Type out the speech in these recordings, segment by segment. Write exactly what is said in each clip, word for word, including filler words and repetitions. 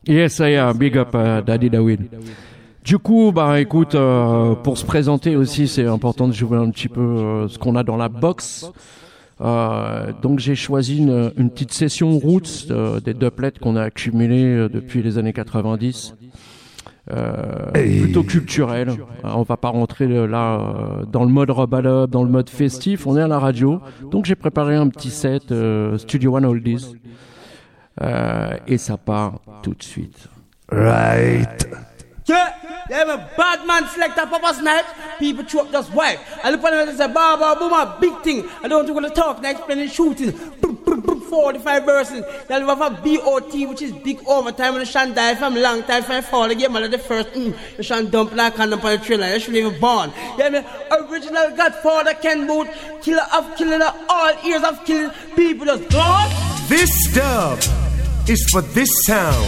Yes, I am. Big up, uh, Daddy Dawid. Du coup, bah écoute, euh, pour se présenter aussi, c'est important de jouer un petit peu euh, ce qu'on a dans la box. Euh, donc j'ai choisi une, une petite session roots euh, des doublets qu'on a accumulés euh, depuis les années quatre-vingt-dix. Euh, hey. Plutôt culturel. Alors, on va pas rentrer là euh, dans le mode rub-a-dub, dans le mode festif. On est à la radio, donc j'ai préparé un petit set euh, Studio One Oldies euh, et ça part tout de suite. Right. Yeah, they have a bad man selector Papa Snipe. People choke just wipe. I look at them and say, Baba, boom, a big thing. I don't want to talk, they explaining shooting. forty-five verses. They'll have a B O T, which is big overtime. And the shan die from long time, from fall again. Man, the first, mm, the shan dump like on the trailer. They shouldn't even born. Yeah, me original Godfather Ken Boot, killer of killing, all ears of killing. People just gone. This dub is for this sound.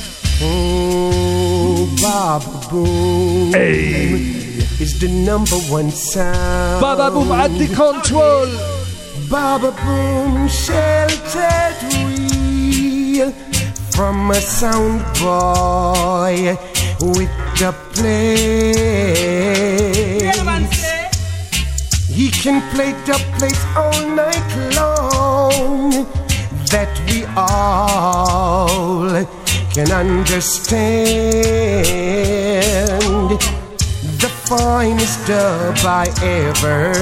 Oh, Baba Boom, hey, is the number one sound. Baba Boom at the control. Baba Boom sheltered we from a sound boy with the play. He can play the place all night long. That we all can understand. The finest dub I ever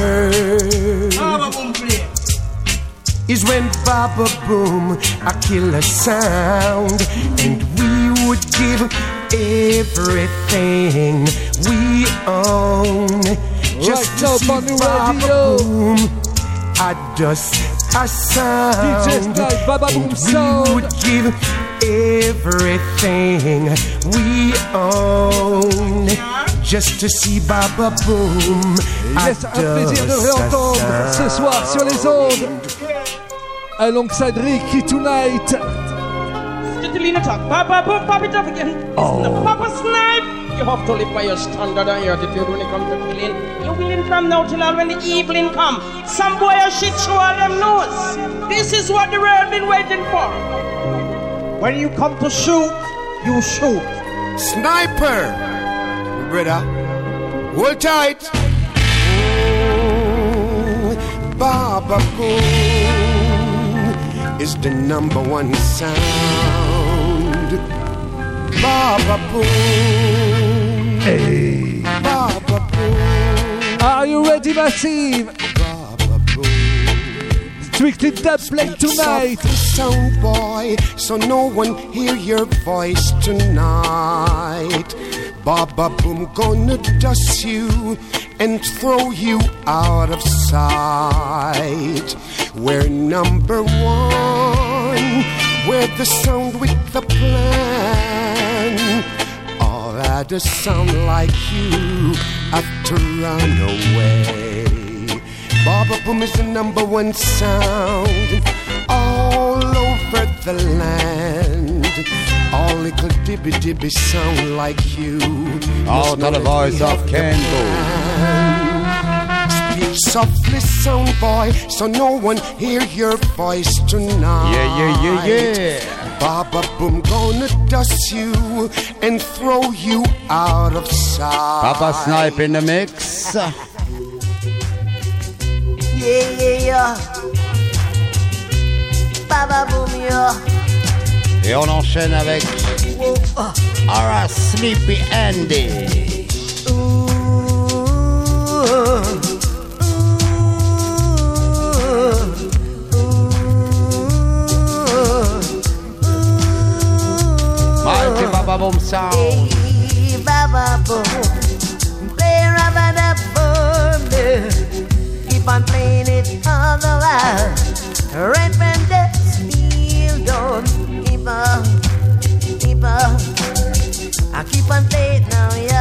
is when Baba Boom a killer sound, and we would give everything we own just right to see Baba Boom a dust a sound. D J Snipe, Baba Boom sound. We would give everything we own just to see Baba Boom. Yes, un plaisir de réentendre ce soir sur les ondes alongside Ricky tonight. Stitilina talk, Baba Boom, pop it up again. Oh. The Papa Snipe. You have to live by your standard and your attitude when it comes to killing. You're willing from now till all when the evening come. Some boy a shit show all them knows. This is what the world been waiting for. When you come to shoot, you shoot. Sniper, brother, hold tight. Oh, Baba Boom is the number one sound. Baba Boom, hey, Baba Boom. Are you ready, Massive? Baba Boom. Strictly dub play tonight. Sound boy, so no one hear your voice tonight. Baba Boom gonna dust you and throw you out of sight. We're number one, we're the sound with the plan. All that a sound like you have to run away. Baba Boom is the number one sound all over the land. All little dibby dibby sound like you. All to the voice of Ken Boom. Speak softly, sound boy, so no one hear your voice tonight. Yeah, yeah, yeah, yeah. Baba Boom gonna dust you and throw you out of sight. Papa Snipe in the mix. Yeah, yeah, yeah. Baba Boom, yeah. Et on enchaîne avec Whoa, uh. Ara Sleepy Andy. Ooh, ooh, ooh. Mighty Baba Boom sound. Hey, Baba Boom, play rub-a-dub for me. Keep on playing it all the while. Red bandits feel don't keep on, keep on. I keep on playing now, yeah.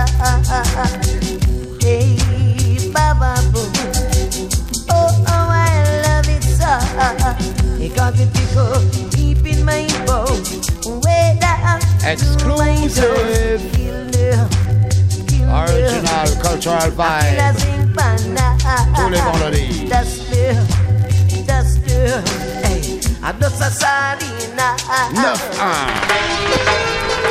Hey, Baba Boom, oh, oh, I love it so. It got me tickle deep in my bone, way down. Exclusive. Original cultural vibe. Tous les vendredis. Hey, I just a Sarina. Neuf un.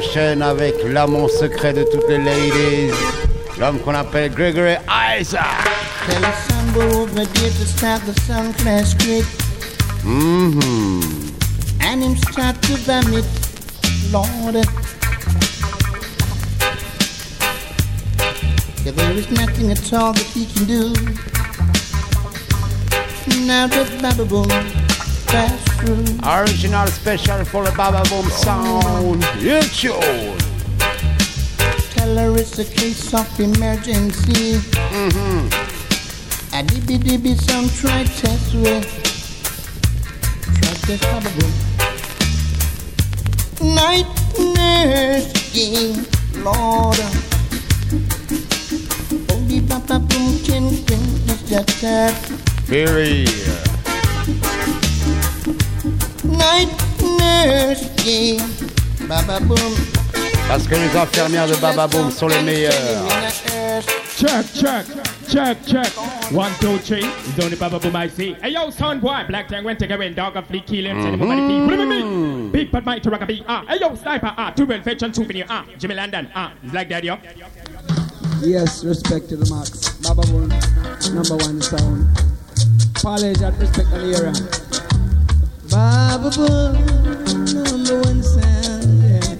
enchaîne avec l'amant secret de toutes les ladies, l'homme qu'on appelle Gregory Isaac. Tell the sun go over there to start the sun class kid. Mm-hmm. And him start to vomit, Lord. Yeah, there is nothing at all that he can do. Now that Baba Boom passed through. Original special for the Baba Boom sound. YouTube. Tell her it's a case of emergency. Mm-hmm. A dibby dibby some try test with. Try test Baba Boom. Night nurse, yeah, Lord. Oh, the Baba Boom can bring this that that. Very. Night nurse, yeah, Baba Boom. Parce que les infirmières de Baba Boom sont les meilleures. Check, check, check, check. One, two, three. It's only Baba Boom I see. Hey, yo, son boy. Black Tang went to go in. Dog of Fleet, kill him. Send him over the feet. Put him in me. Big but mighty rock a beat. Ah, hey, yo, sniper. Ah, two well fetch and souvenir. Ah, Jimmy London. Ah, it's like that, yo. Yes, respect to the max. Baba Boom, number one sound. College and respect to the era. Baba Boom, number one sound, yeah.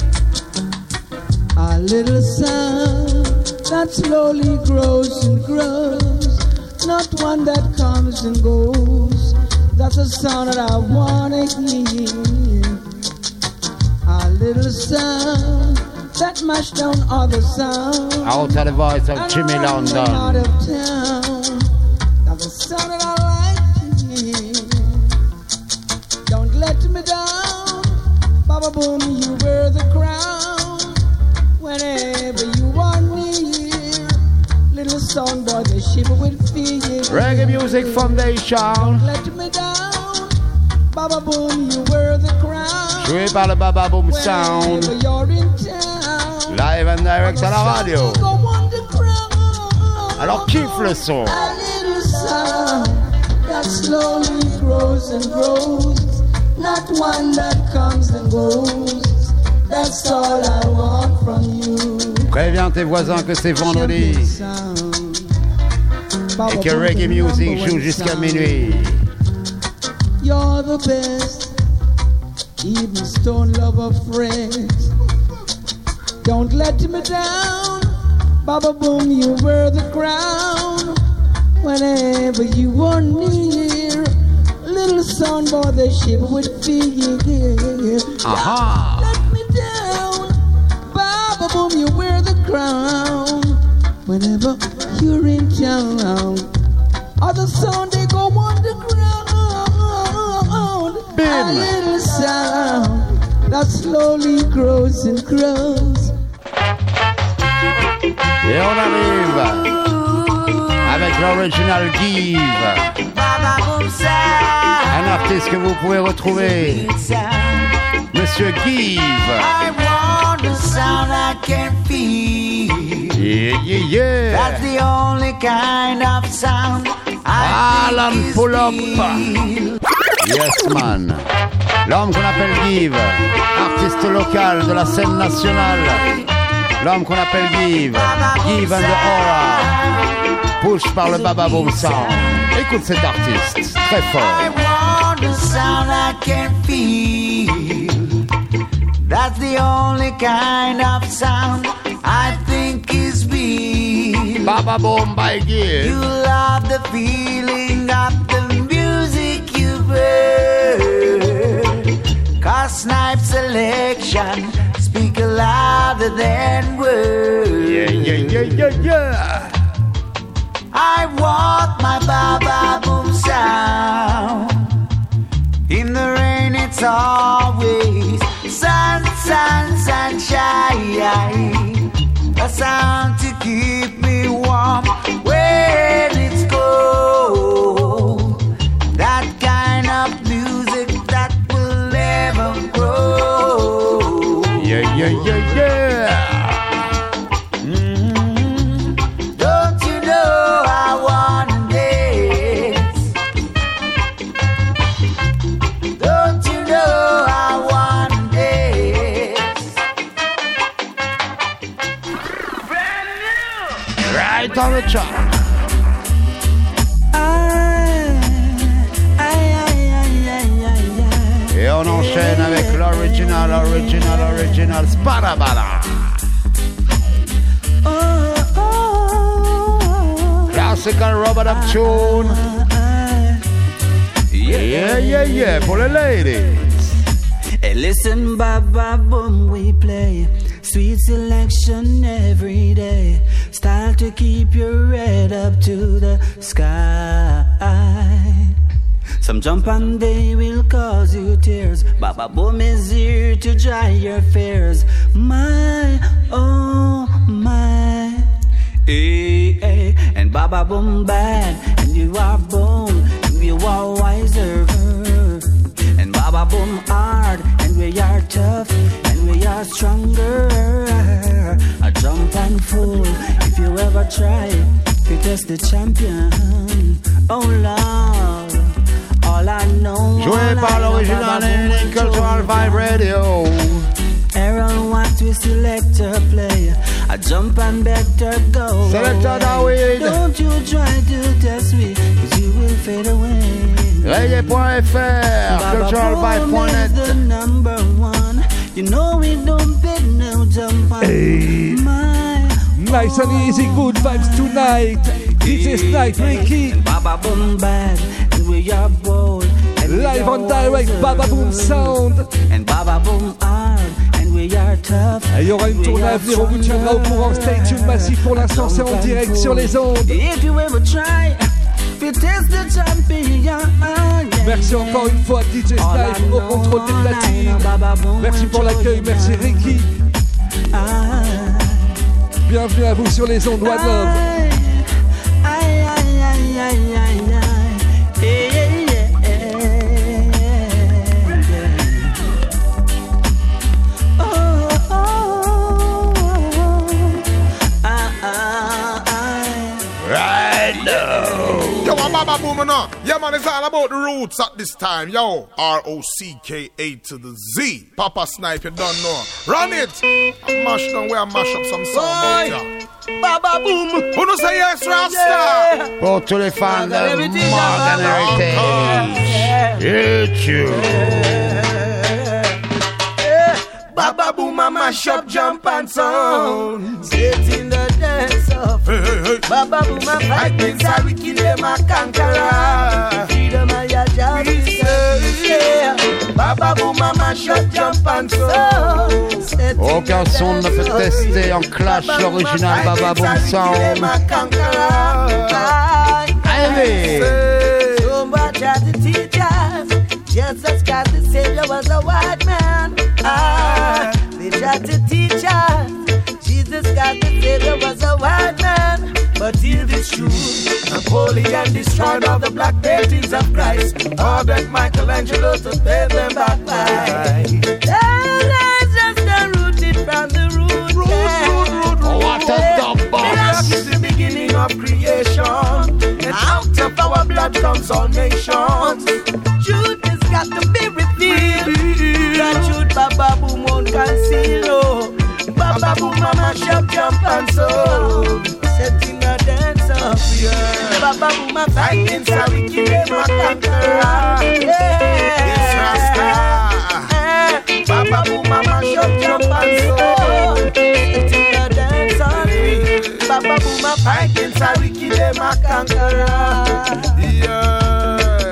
A little sound that slowly grows and grows, not one that comes and goes. That's a sound that I wanna hear. A little sound that mash down other sounds. Out of the voice of Jimmy London. Out of town. That's a sound that I like to hear. Don't let me down, Baba Boom, you wear the crown. Whenever you want me here, little song boy, they shiver with fear. Reggae Music Foundation. Don't let me down, Baba Boom, you wear the crown. Joué par le Baba Boom Sound. Whenever you're in town, live and direct à la radio. Alors kiffe le son. A little sound that slowly grows and grows, not one that comes and goes. That's all I want from you. Préviens tes voisins que c'est vendredi et que Reggae Music joue jusqu'à minuit. You're the best, even Stone Lover friends. Don't let me down, Baba Boom, you wear the crown. Whenever you are near, little son boy, they shiver with fear. Aha. Let me down, Baba Boom, you wear the crown. Whenever you're in town, other sound they go on the ground. Bim. A little sound that slowly grows and grows. Et on arrive avec l'original Give, un artiste que vous pouvez retrouver, Monsieur Give. I want the sound I can feel. Yeah, yeah, yeah. That's the only kind of sound I Alan think is pull up. real. Yes man. L'homme qu'on appelle Give, artiste local de la scène nationale. L'homme qu'on appelle Give, Give and the Aura, push par le Baba Boom Sound. Écoute cet artiste, très fort. I want the sound I can feel. That's the only kind of sound I think is real. Baba Boom by Give. You love the feeling of the music you've heard. Cause Snipe selection speak louder than words. Yeah, yeah, yeah, yeah, yeah. I want my Baba Boom sound. In the rain it's always sun, sun, sunshine. A sound to keep me warm when it's cold. That kind of music that will never grow. Yeah, yeah, yeah, yeah. Mm-hmm. Don't you know I wanna dance? Don't you know I wanna dance? original Sparabala. Oh, oh, Classical rubber dub tune. Yeah, yeah, yeah, for the ladies. Hey, listen, Baba Boom, we play sweet selection every day. Style to keep your head up to the sky. Some jump and they will cause you tears. Baba Boom is here to dry your fears. My, oh my. Hey, hey. And Baba Boom bad, and you are boom, and you are wiser. And Baba Boom hard, and we are tough, and we are stronger. A jump and fool, if you ever try to test the champion. Oh Lord, all I know. Joué par l'original et Cultural Vibe Radio. Aaron, what we selector play? I jump and better go. Selector David. Don't you try to test me, cause you will fade away. Reggae point F R, cultural vibe point net. The number one. You know we don't bid no jump on. Hey. My, nice and easy, good vibes tonight. D J Snipe, Ricky. Baba Boom bad, and we are bold. Live on direct, Baba Boom sound. And Baba Boom hard, and we are tough. Il y aura une tournée à venir, on vous tiendra au courant. Stay tuned massif, pour l'instant c'est en direct sur les ondes. If you ever try, if you test the champion. Merci encore une fois D J Snipe au contrôle des platines. Merci pour l'accueil, merci Ricky. Bienvenue à vous sur les ondes One Love. Baba Boom, no. Yeah, man, it's all about the roots at this time. Yo, R O C K A to the Z. Papa Snipe, you don't know. Run it. I mash down where I mash up some sound. Yeah. Baba Boom. Who no say yes, Rasta? Yeah. Pour tous les fans de Morgan Heritage. YouTube. Baba Boom, I mash up, jump and sound. Sit in the dance of hey, hey, hey. Baba Boom, I fight against a wicked them a conqueror. Freedom of your job is yeah. Baba Boom, I mash up, jump and sound. Aucun son ne peut tester en clash l'original Baba Boom sound. Allez. So much as the teachers, Jesus Christ the Savior was a white man. Ah, they tried to teach us Jesus Christ the Savior was a white man. But till this truth, Napoleon destroyed all the black paintings of Christ. All that Michelangelo to pay them back by. Their lives just unrooted from the root. Root, root, root, root. What a dumb box. Miracle is the beginning of creation. And out of our blood comes all nations. Truth has got to be revealed. The truth Baba Boom won't conceal. Oh. Baba Boom, mama shop, jump and soul. Setting a dance up, yeah. Baba Boom, my fighting, so we kill them a conqueror. Yeah, it's Rasta. Baba Boom, mama shop, jump and soul. Setting a dance up, Baba Boom, my fighting, so we kill them a conqueror. Yeah.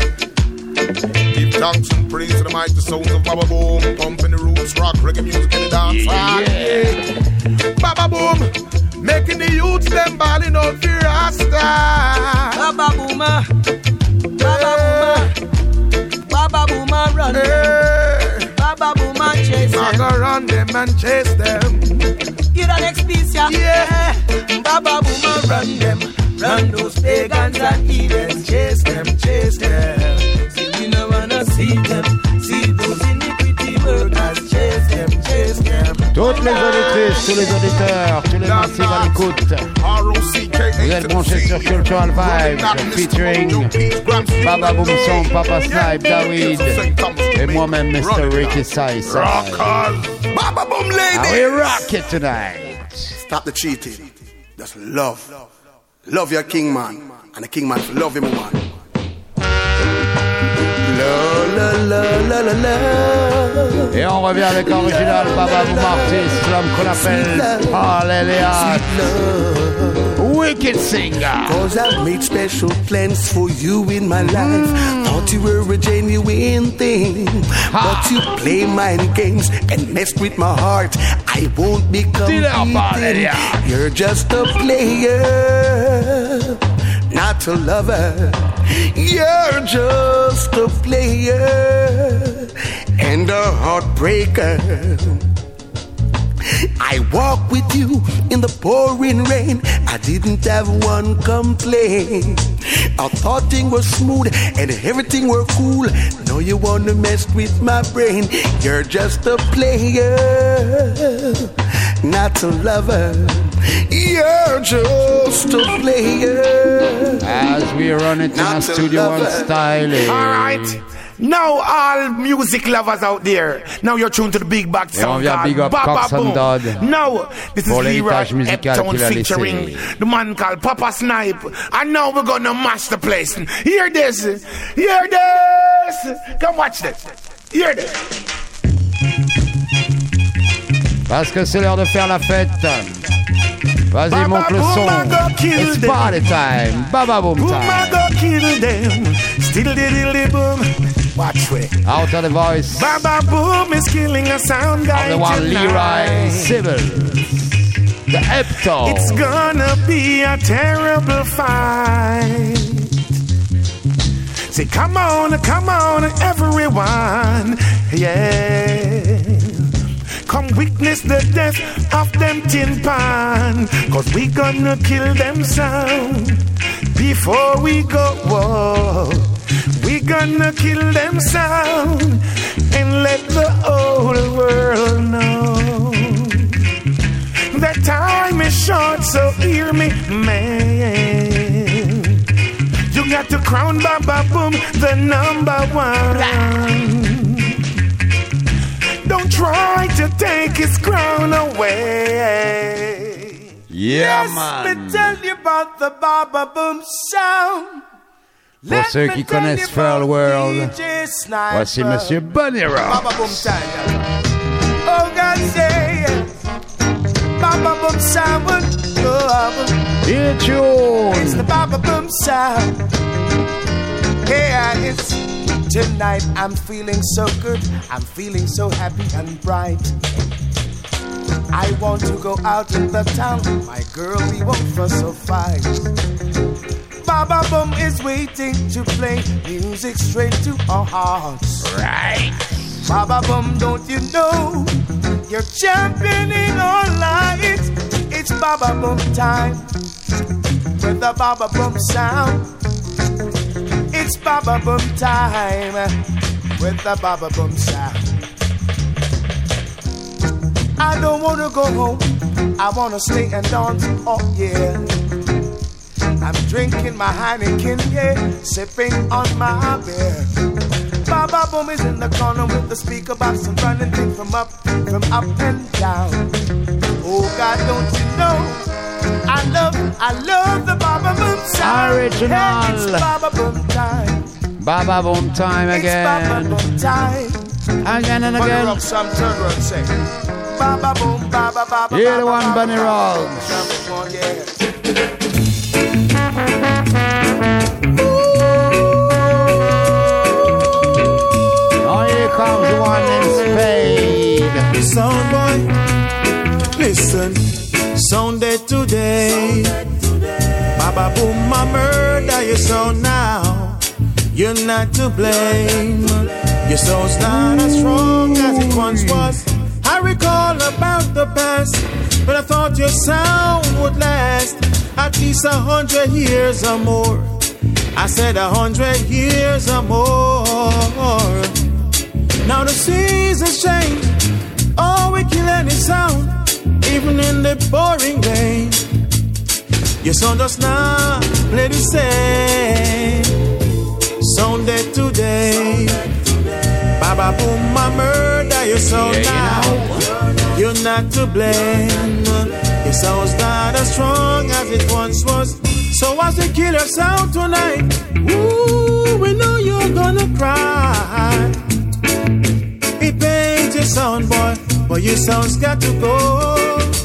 Give thanks and praise to the mighty sounds of Baba Boom, pumping the roots, rock, reggae music in the dance. Yeah, yeah. Baba Boom, making the youths them balling out for Rasta. Baba Booma, Baba Booma, Baba Booma run hey. them. Baba Booma chase them. I go run them and chase them. You the next piece, yeah. Yeah. Baba Booma run them. Run those pagans and heathens. Chase them, chase them. See, we no wanna see them. See those iniquity workers. Chase them, chase them. Toutes les auditrices, tous les auditeurs, tous les massifs à l'écoute. Vous êtes branchés sur Cultural Vibes, featuring Baba Boom Song, Papa Snipe, David, et moi-même, mister Ricky Sai. Baba Boom lady. How we rock it tonight. Stop the cheating. Just love. Love your king man. And the king man love him man. La la la la la your love. Et on revient avec l'original Baba Boom Artist, l'homme qu'on appelle Paul Elliott. Wicked singer. Cause I've made special plans for you in my life. Mm. Thought you were a genuine thing. Ha. But you play mind games and messed with my heart. I won't be competing. You're just a player, not a lover. You're just a player and a heartbreaker. I walk with you in the pouring rain. I didn't have one complaint. I thought things were smooth and everything were cool. Now you wanna mess with my brain. You're just a player, not a lover. You're just a player. As we run it in a Studio One style. Alright. Now all music lovers out there, now you're tuned to the Big Bad Sound called Baba Boom. Now this is Leroy Epton featuring the man called Papa Snipe. And now we're gonna mash the place. Hear this, hear this. Come watch this, hear this. Parce que c'est l'heure de faire la fête. Vas-y, monte le son. It's party time. Baba Boom time. Still diddly boom. Watch way. Out of the voice. Baba Boom is killing a sound guy. Of the one Leroy Civil. The Epto. It's gonna be a terrible fight. Say, come on, come on, everyone. Yeah. Come witness the death of them tin pan. Cause we gonna kill them sound before we go. Whoa. We gonna kill them sound and let the whole world know that time is short, so hear me, man. You got to crown Baba Boom the number one. Don't try to take his crown away. Yeah, yes, man. Let me tell you about the Baba Boom sound. Pour Let ceux qui connaissent Furl World, voici Monsieur Bunny Rock. Baba Boom time. Oh God, say Baba Boom sound would go up. It's yours. It's the Baba Boom sound. Yeah, it's tonight. I'm feeling so good. I'm feeling so happy and bright. I want to go out in the town. My girl, we won't fuss or fight. Baba Boom is waiting to play music straight to our hearts. Right. Baba Boom, don't you know you're championing our lives? It's Baba Boom time with the Baba Boom sound. It's Baba Boom time with the Baba Boom sound. I don't wanna go home. I wanna stay and dance. Oh yeah. I'm drinking my Heineken, yeah, sipping on my beer. Baba Boom is in the corner with the speaker box and running things from up, from up and down. Oh God, don't you know? I love, I love the Baba Boom sound. Original. Hey, it's Baba Boom time. Baba Boom time again. It's Baba Boom time. Again and again. Bunny Rock, some turn around and say, Baba Boom, Baba, Baba. You're the one, Bunny Rock. Oh, here comes the one in spade. Sound boy, listen. Sound day today. Baba Boom, I murder your sound now. You're not to blame. Your sound's not as strong as it once was. I recall about the past, but I thought your sound would last at least a hundred years or more. I said a hundred years or more. Now the seasons change. Oh, we kill any sound, even in the pouring rain. Your sound does not play the same. Sound day today. Baba Boom, I murder your sound yeah, now. You You're not to blame. Your sound's not as strong as it once was. So as we kill your sound tonight, ooh, we know you're gonna cry. your sound's got to go.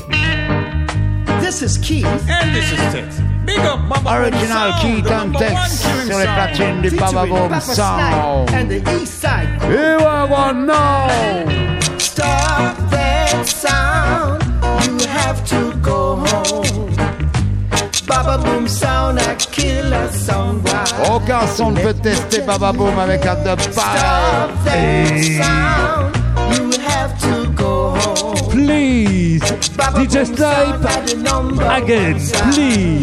This is Keith. And this is Tex. Big up Baba Original Keith and Tex sur les platines du Baba Boom Sound. And the East Side. Here I want now. Stop that sound. You have to go home. Baba Boom Sound, a killer sound. Aucun son ne peut tester Baba Boom avec un dub pareil. Stop that sound. You have to go home. Please, D J Snipe, again, please.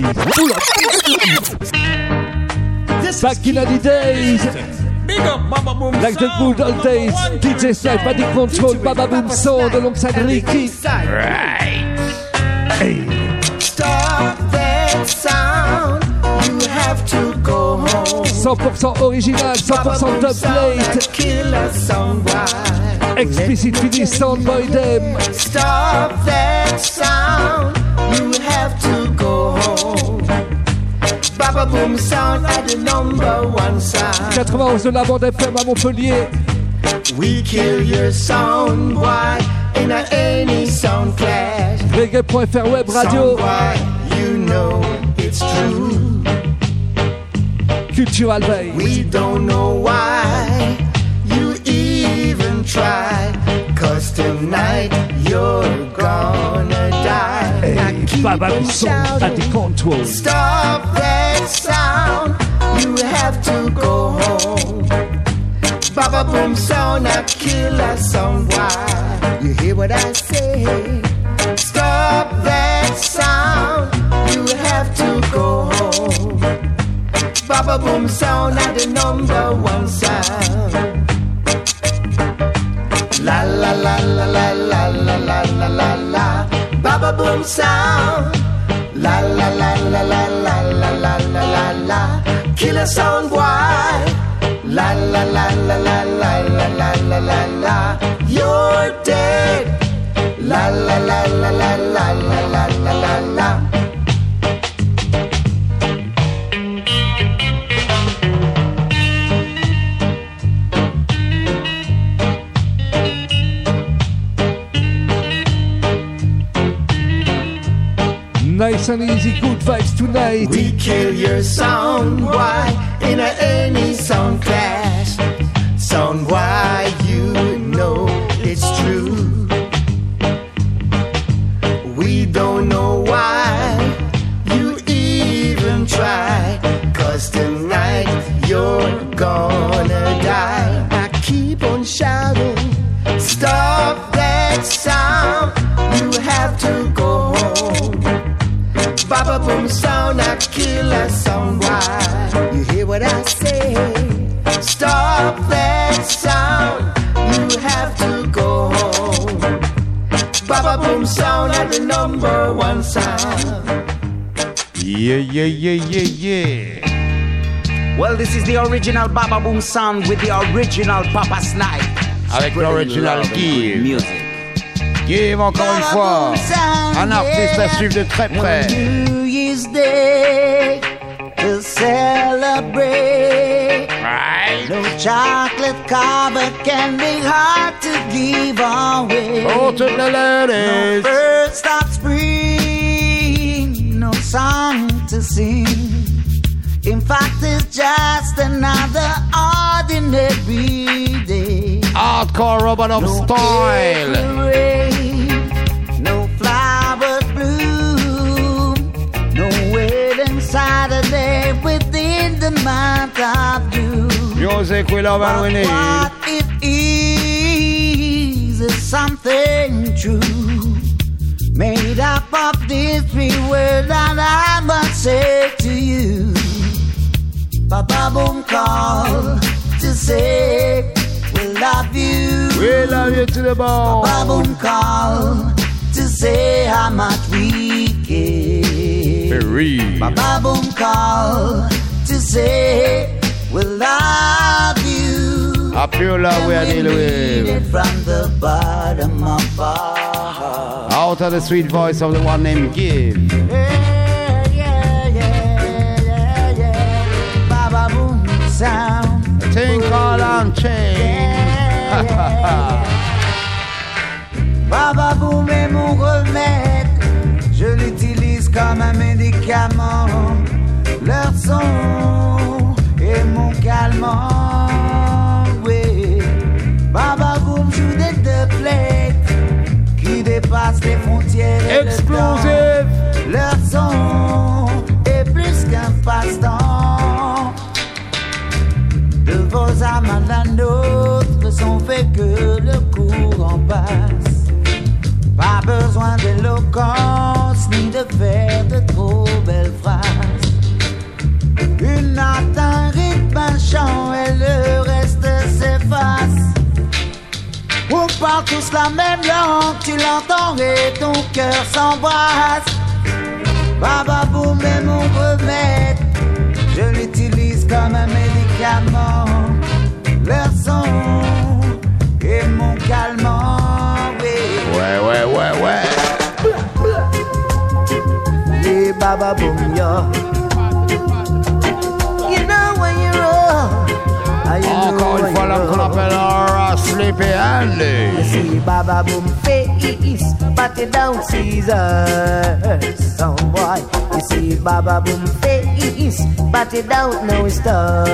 Back in the days, Big up Baba Boom like the good old days, D J Snipe had the control, Baba Boom Sound alongside Ricky. Right. Hey. Stop that sound. You have to go home. cent pour cent original, cent pour cent dubplate. Killer sound. Explicit finish soundboy them. Stop that sound. You have to go home. Baba Boom Sound at the number one sound. quatre-vingt-onze de la bande F M à Montpellier. We kill your sound, boy, in a any sound clash. Reggae point F R web radio. Sound, boy, you know it's true. Cultural Bay. We don't know why you even try, cause tonight you're gonna die. Hey, Baba Boom Sound at the control. Stop that sound, you have to go home. Baba Boom Sound, a killer sound. Why? You hear what I say? Stop that sound, you have to go home. Baba Boom Sound at the number one sound. La la la la la la la la la la la. Baba Boom Sound. La la la la la la la la la la la. Killer sound, boy. La la la la la la la la la la la. You're dead. La la la la la la la la la la la. Nice and easy, good vibes tonight. We kill your sound, why in a any sound clash. Sound, why you know it's true. We don't know why you even try, cause tonight you're gonna die. I keep on shouting, stop that sound, you have to go home. Baba Boom Sound, a killer sound. Why? You hear what I say? Stop that sound. You have to go home. Baba Boom Sound at the number one sound. Yeah, yeah, yeah, yeah, yeah. Well, this is the original Baba Boom Sound with the original Papa Snipe. Avec l'original Give. Music. Give encore une fois. Un artiste à suivre de très près. New Year's Day to celebrate. Right. No chocolate cover can be hard to give away. Oh, to the ladies. No first of spring, no song to sing. In fact, it's just another ordinary day. Hardcore Robot of no Style. Rain, no flowers bloom, no wedding Saturday within the month of June. Music we love and we need. What it is is something true, made up of these three words that I must say to you. Baba Boom call to say we love you. We love you to the bone. Baba Boom call to say how much we care. Very. Baba Boom call to say we love you. A pure love we are dealing with. From the bottom of our heart. Out of the sweet voice of the one named Give. Yeah, yeah, yeah, yeah, yeah. Baba Boom Sound. Think all on change. Yeah, yeah, yeah. Baba Boom est mon remède, je l'utilise comme un médicament. Leur son est mon calmant, oui. Baba Boom joue des deux plates qui dépassent les frontières et Explosive. le temps. Leur son est plus qu'un passe-temps. De vos âmes à la nôtre sont faits que le courant passe. Pas besoin d'éloquence ni de faire de trop belles phrases. Une note, un rythme, un chant et le reste s'efface. On parle tous la même langue, tu l'entends et ton cœur s'embrasse. Baba Boom est mon remède, je l'utilise comme un médicament. Leur son est mon calmant, oui. Ouais, ouais, ouais, ouais. Yeah, Baba Boom, yo. You know when you're wrong. Encore une fois, l'homme qu'on appelle Aura Sleepy Andy. You see Baba Boom face, but you don't see us. Some boy, you see Baba Boom face, but you don't know his stuff.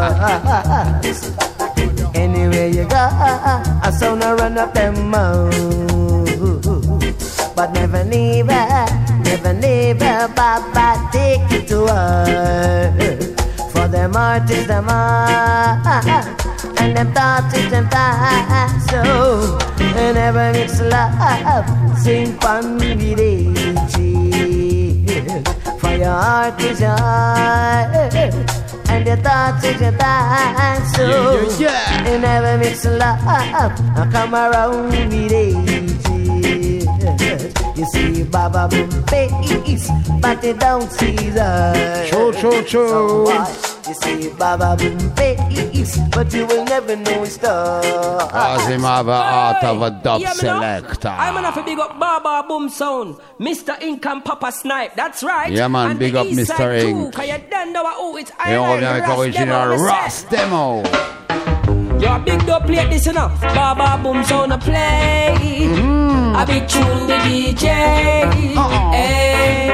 Anywhere you go, I saw no run up them mountains. But never, never, never, never, Baba take it to us. For them artists, them art, and them thoughts is them thoughts. So, they never mix love, sing fun with age. For your heart is your heart, and your thoughts is your thoughts. So, yeah, yeah, yeah. They never mix love, and come around with age. You see Baba Boom face, but they don't see the True, true, true. You see Baba Boom face, but you will never know his stuff. Azimava art of a dub Yeah, me know. selector. I'm gonna have to big up Baba Boom Sound, Mister Ink and Papa Snipe, that's right. Yeah, man, And big the up East Mister Side Ink. too, 'cause you don't know who it's Et on revient avec l'original Ross Demo. You're big up play this enough. Baba Boom Sound a play. Mm-hmm. A big tune the D J. Uh-uh. Hey,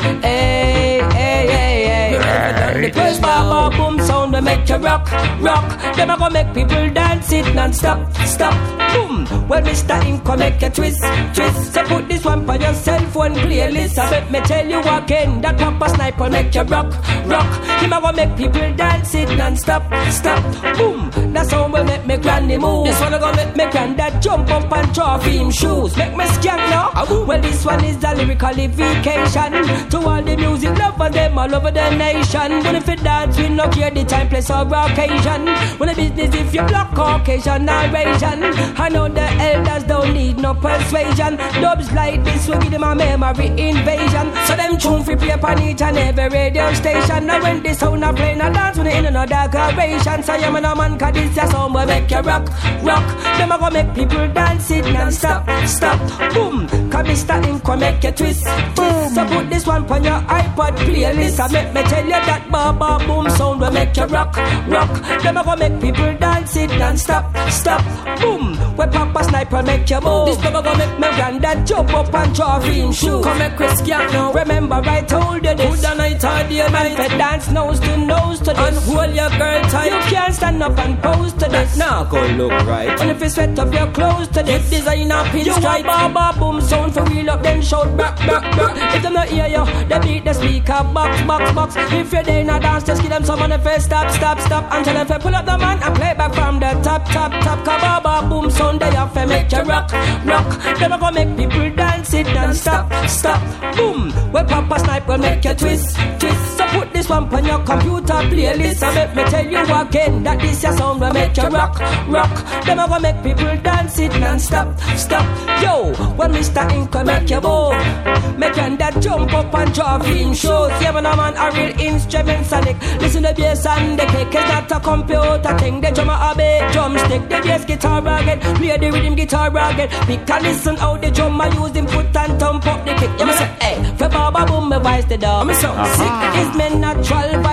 hey, hey, hey, hey. The first Baba Boom Sound will make you rock, rock. Them a go make people dance it non-stop, stop, boom. Well, Mister Ink will make you twist, twist. So put this one for your cell phone playlist. I bet me tell you again that Papa Snipe will make you rock, rock. Him a go make people dance it non-stop, stop, boom. That's how will make me granny move. This one gonna make me granddad jump up and draw him shoes. Make me skank now. Well, this one is the lyrical vacation to all the music lovers them all over the nation. When if you dance, we no care the time, place or occasion. When the business if you block Caucasian or Asian, I know the elders don't need no persuasion. Dubs like this will give them a memory invasion. So them tune free play upon each and every radio station. Now when this sound a play, no dance when they in no decoration. So you man a man, cause this your song will make you rock, rock. Them a go make people dance it non-stop, stop, boom. Cause Mister Ink will make you twist, twist. So put this one on your iPod playlist. I make me tell you that Baba Boom Sound will make you rock, rock. Them a go make people dance it non-stop, stop, boom. Where Papa Snipe will make you move. This never go make me granddad jump up and draw him shoes. Come make Chris Gap now. Remember I told you this. Good night or day night. Man, dance nose to nose to this. And hold your girl tight. You can't stand up and pose to this. Now go look right. And if you sweat up your clothes to this, designer pinstripe. You want Baba Boom Sound for real up, then shout back, back, back. If them not hear you, they beat the speaker box, box, box. If you're there in a dance, just give them some on the face. Stop, stop, stop. And tell them to pull up the man and play back from the top, top, top. Cause Baba Boom Sound, they have to make you rock, rock. They not gonna make people dance it non-stop, stop, boom. Well, Papa Snipe will make you twist, twist. So put this one on your computer playlist. And make me tell you again that this your sound will make you rock, rock. Them a gonna make people dance it non-stop, stop. Yo, when Mister Ink will make you move, make that jump up and draw him shows. Yeah, man, a man a real instrument sonic. Listen to the bass and the kick. It's not a computer thing. The drummer a big drumstick. The bass guitar again, play the rhythm guitar again. Pick and listen how the drummer use him foot and thump up the kick. Yeah, me say, hey, for Baba Boom, me voice the dog. Me so sick. It's men natural voice for the lick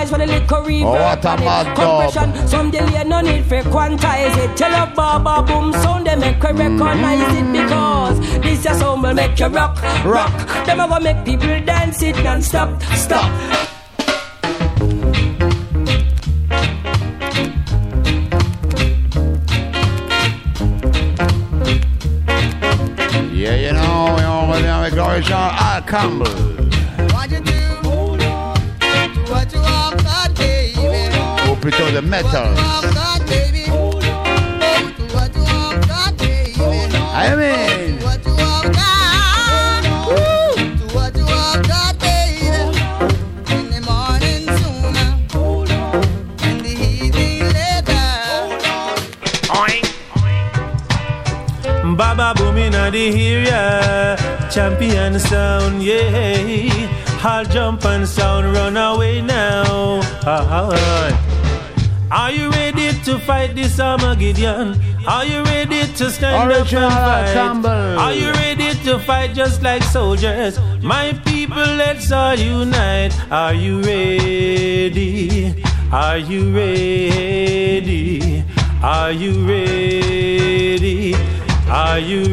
a reverb. Oh, what a mad compression, dub. some delay, no need for quantize it. Tell a Baba Boom sound, they make you recognize mm-hmm. it because this your sound will make you rock, rock. rock. Them ever make people dance it non-stop, stop. Yeah, you know, we all revient avec l'original Al Campbell. What you do? Hold on to what you have got, baby. Ou plutôt de metal. I mean, what you have got, to what you have got, baby. In the morning sooner, in the evening later. Baba Boom inna the area, champion sound, yeah. I'll jump and sound, run away now. Are you ready to fight this Armageddon? Are you ready to stand Original up and fight? Campbell. Are you ready to fight just like soldiers? My people, let's all unite. Are you ready? Are you ready? Are you ready? Are you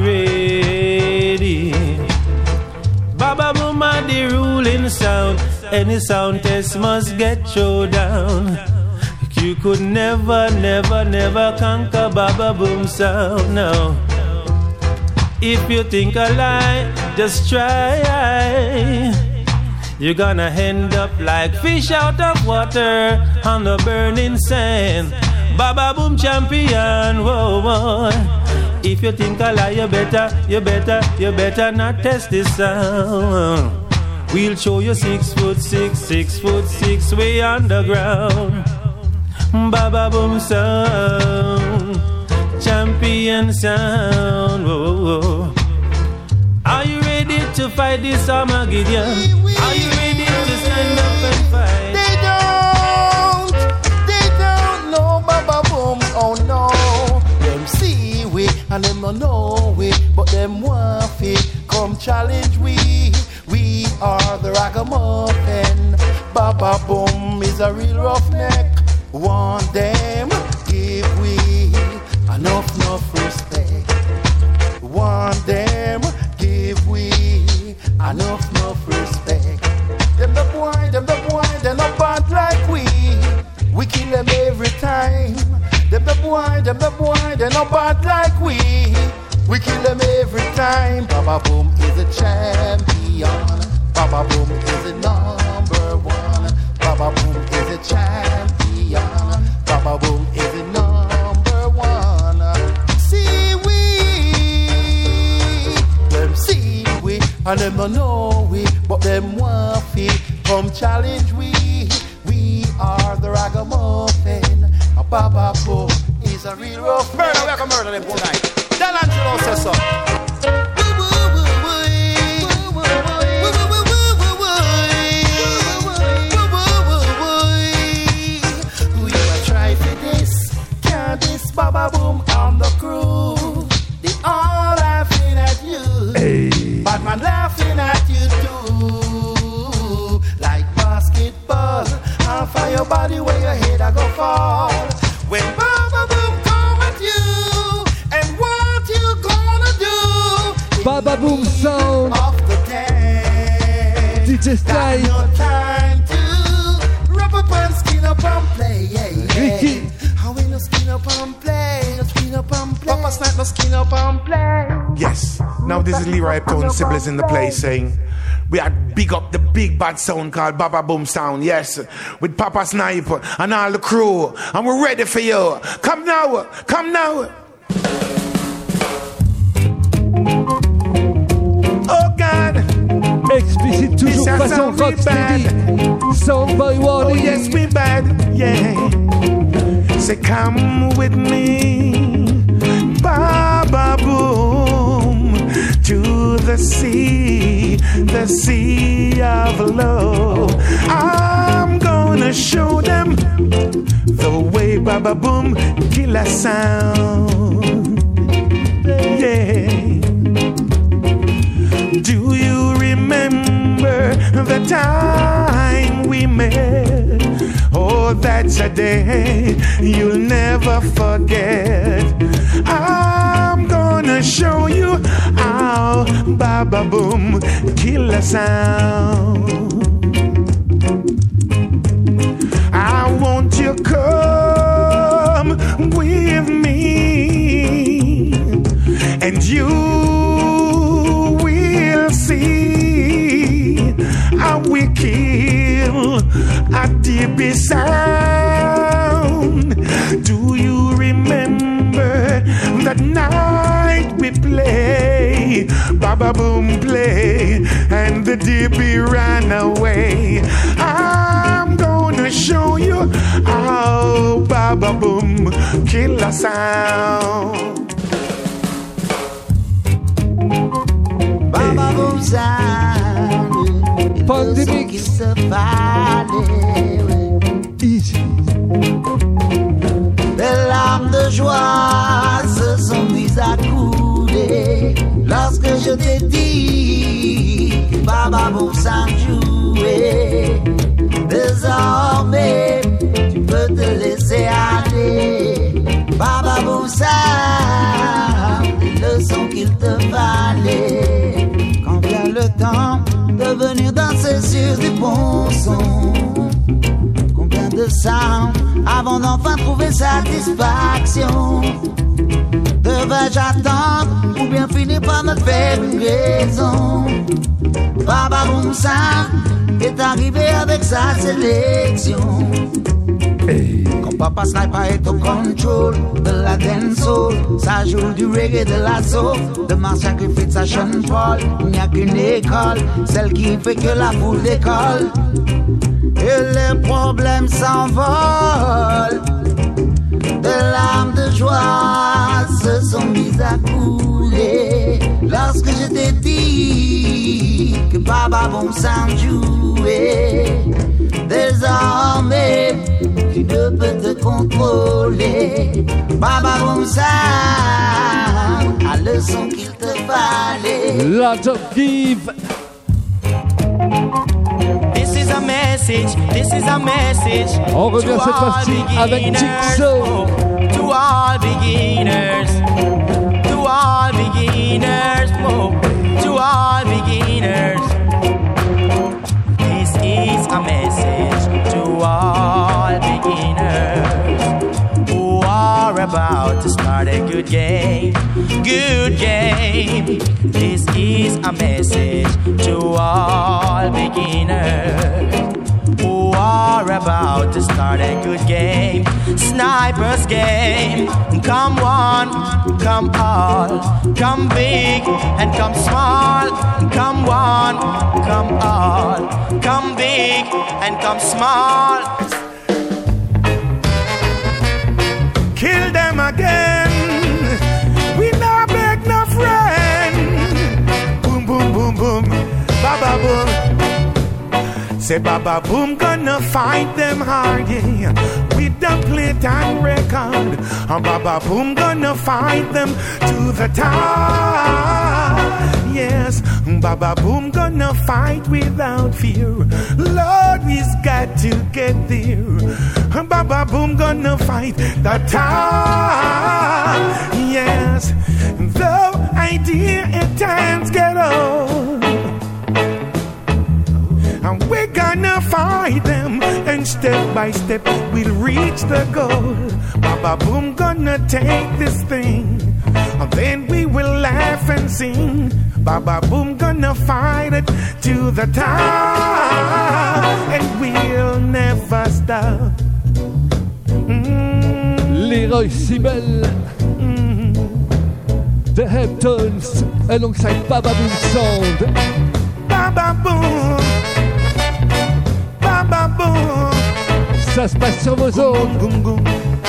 ready? Baba Boom are the ruling sound. Any sound test must get thrown down. You could never, never, never conquer Baba Boom sound, no. If you think a lie, just try. You're gonna end up like fish out of water on the burning sand. Baba Boom champion, whoa, whoa. If you think a lie, you better, you better, you better not test this sound. We'll show you six foot six, six foot six way underground. Baba Boom sound, champion sound. Whoa, whoa. Are you ready to fight this Armageddon? Are you ready to stand up and fight? They don't, they don't know Baba Boom, oh no. Them see we and them no know we, but them want fi come challenge we. We are the ragamuffin. Baba Boom is a real roughneck. Want them, give we enough, enough respect. Want them, give we enough, enough respect. Them the boy, them the boy, they're not bad like we. We kill them every time. Them the boy, them the boy, they're not bad like we. We kill them every time. Baba Boom is a champion. Baba Boom is a number one. Baba Boom is a champion. Baba Boom is the number one. See we, them see we, and them don't know we, but them want fi come challenge we. We are the ragamuffin. A Baba Boom is a real rough murder. We are gonna murder them tonight. Tell Angelo says so. Baba Boom on the crew. They all laughing at you. Hey. Batman laughing at you too. Like basketball. I'll fire your body where your head I go fall. When Baba Boom come at you. And what you gonna do? Baba Boom sound. Off the tank. D J Style. No time to rub up and skin up and play. Yeah, yeah. Ricky. How we no skin up and play, no skin up and play. Papa Snipe no skin up and play. Yes, now this is Leroy Epton, Siblings in the place saying we are big up the big bad sound called Baba Boom Sound, yes, with Papa Snipe and all the crew, and we're ready for you. Come now, come now. Oh God, explicite toujours façon rocksteady. Soundboy warning. Oh yes, we bad, yeah. Say come with me, Baba Boom, to the sea, the sea of love. I'm gonna show them the way Baba Boom kill a sound. Yeah. Do you remember the time we met? Oh, that's a day you'll never forget. I'm gonna show you how Baba Boom kill a sound. I want you come with me, and you will see how we kill a deep sound. Do you remember that night we play, Baba Boom play, and the D B ran away? I'm gonna show you how Baba Boom kill a sound. Baba Boom sound, Pandemic. Easy. Les larmes de joie se sont mises à couler lorsque je t'ai dit que Baba Boom sound jouait. Désormais, tu peux te laisser aller. Baba Boom sound, les leçons qu'il te fallait. Quand vient le temps de venir danser sur du bon son, combien de sound avant d'enfin trouver satisfaction? Devais-je attendre ou bien finir par me faire une raison? Baba Boom sound est arrivé avec sa sélection. Hey. Quand Papa Sniper est au contrôle de la dancehall, ça joue du reggae, de la soul, de Marcia Griffiths à Sean Paul. Il n'y a qu'une école, celle qui fait que la foule décolle et les problèmes s'envolent. Des larmes de joie se sont mises à couler lorsque je t'ai dit que Baba Boom sound jouait. Désormais, tu ne peux te contrôler. Baba Boom sound a le son qu'il te fallait. Lot of give. This is a message, this is a message. On revient cette partie avec Jigsaw. To all beginners, to all beginners, oh, to all beginners. This is a message to all beginners who are about to start a good game, good game. This is a message to all beginners who are about to start a good game, sniper's game. Come one, come all, come big and come small. Come one, come all, come big and come small. Kill them again. We not beg no friend. Boom, boom, boom, boom. Baba Boom. Say Baba Boom gonna fight them hard, yeah, with the plate and record. And Baba Boom gonna fight them to the top. Yes, Baba Boom gonna fight without fear. Lord, we's got to get there. And Baba Boom gonna fight the top. Yes, though idea at times get old, and we're gonna fight them, and step by step we'll reach the goal. Baba Boom gonna take this thing, and then we will laugh and sing. Baba Boom gonna fight it to the top, and we'll never stop. Mm-hmm. Leroy Sibel, mm-hmm. The Hamptons, alongside Baba Boom Sound. Baba Boom, Baba Boom. Ça se passe sur vos ondes. Boom, boom, boom.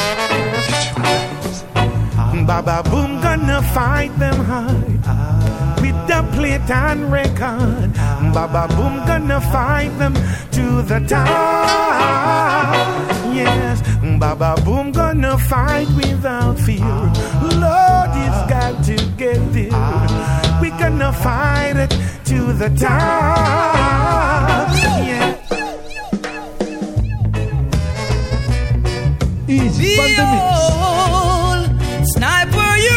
Baba Boom gonna fight them hard with the plate and record. Baba Boom gonna fight them to the top. Yes, Baba Boom gonna fight without fear. Lord, it's got to get there. We gonna fight it to the top. Yeah. Behold, sniper, you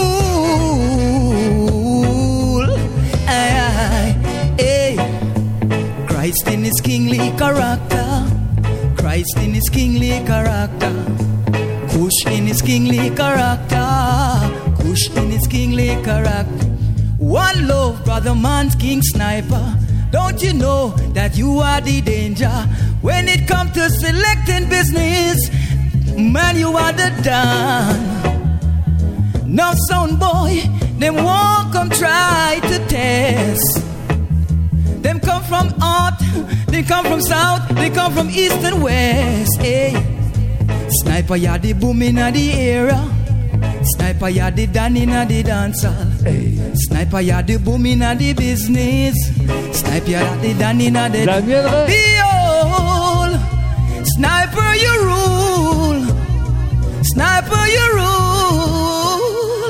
rule. Aye, aye, aye. Christ in his kingly character. Christ in his kingly character. Kush in his kingly character. Kush in his kingly character. One love, brother man's king sniper. Don't you know that you are the danger? When it comes to selecting business, man, you are the Don. Now, sound boy, them won't come try to test. Them come from north, they come from south, they come from east and west. Hey. Sniper, ya the boom in the era. Sniper, ya the dan in the dancehall. Hey. Sniper, ya the boom in the business. Sniper, ya the dan in the dance. Behold, sniper, you rule. Sniper, you rule.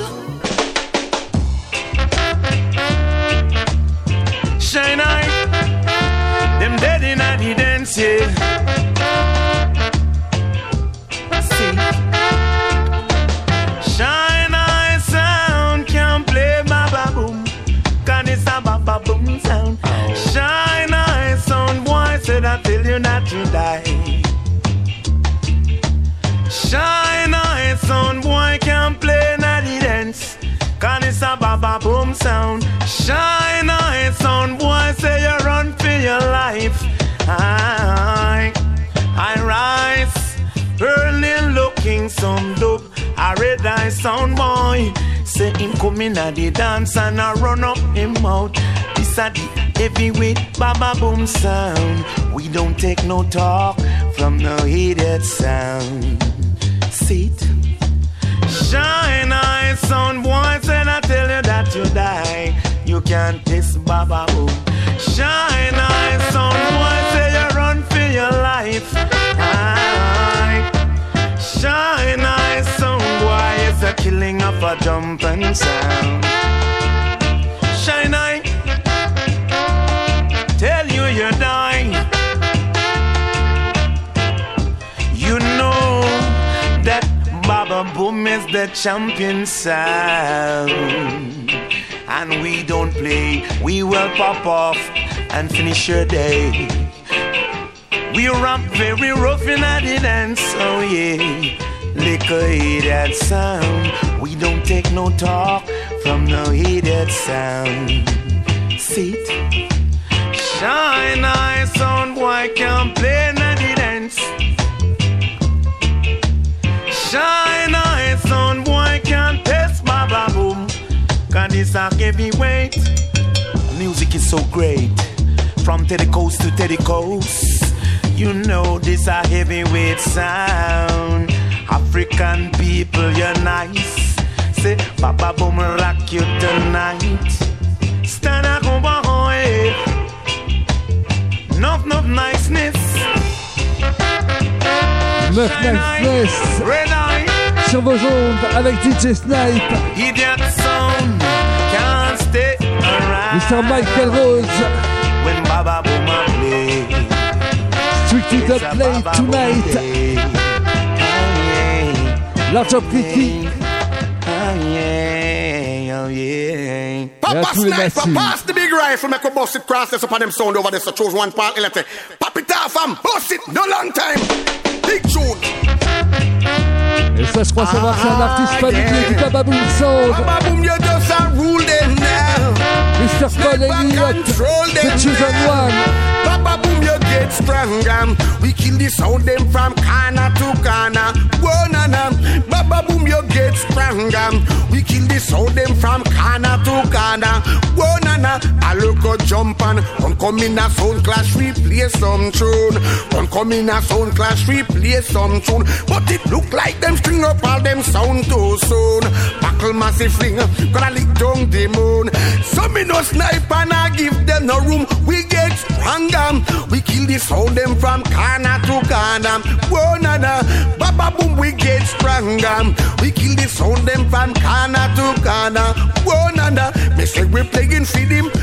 Shine eye, them dead in the dance, yeah. See, shine eye sound can't play baba boom, 'cause it's a baba boom sound. Shine eye sound, boy, said I tell you not to die. Shine eye sound, boy, can't play naughty dance, 'cause it's a baba boom sound. Shine eye sound, boy, say you run for your life. I, I rise early looking some dope. I red eye sound boy, say him coming at the dance and I run up him out. This a the heavyweight baba boom sound. We don't take no talk from no hated sound. See it? Shine eye sound boy, said I tell you that you die. You can't taste baba boom. Shine eye sound boy, say you run for your life. Aye. Shine eye sound boy, it's a killing of a jumping sound. Shine eye, tell you you die. You know that baba boom is the champion sound. And we don't play, we will pop off and finish your day. We rap very rough in the dance, oh yeah. Lick a hated sound. We don't take no talk from no hated sound. See it? Shine eye sound, boy, can't play the dance. Shine eye sound, boy, can't test baba boom. 'Cause it's a heavyweight. Music is so great. From Teddy Coast to Teddy Coast. You know this a heavyweight sound. African people, you're nice. Say, Baba Boom rock you tonight. Stand up, go behind. Enough, enough niceness. Neuf Niceness sur vos ondes avec D J Snipe. Idiot sound can't stay around. Mister Michael Rose. When Baba Booma play, Strictly Dub Play tonight. Large up critique. Papa Sniper, pass the big rifle, make a bust it cross this upon them sound over there, so choose one part, let it pop it off and bust it, no long time. Big tune. Et ça, je crois savoir que c'est un artiste familier du Baba Boom Sound. Baba Boom, you just a rule them now. Mister Paul Elliott, the chosen one. Baba Boom, you get stronger. We kill the sound them from corner to corner. Whoa, na na. Baba Boom, you get stronger. We kill the sound them from corner to corner. Whoa, na na. I look a jump and come come in a sound clash, we play some tune. Come come in a sound clash, we play some tune. But it look like them string up all them sound too soon. Buckle massive fling, gonna lick down the moon. So me no snipe and I give them no room. We get stronger. We kill the sound them from corner to corner. Whoa, na na. Baba Boom, we get stronger. We kill the sound them from corner to corner. Whoa, na na. Me say we playing for them. Whoa,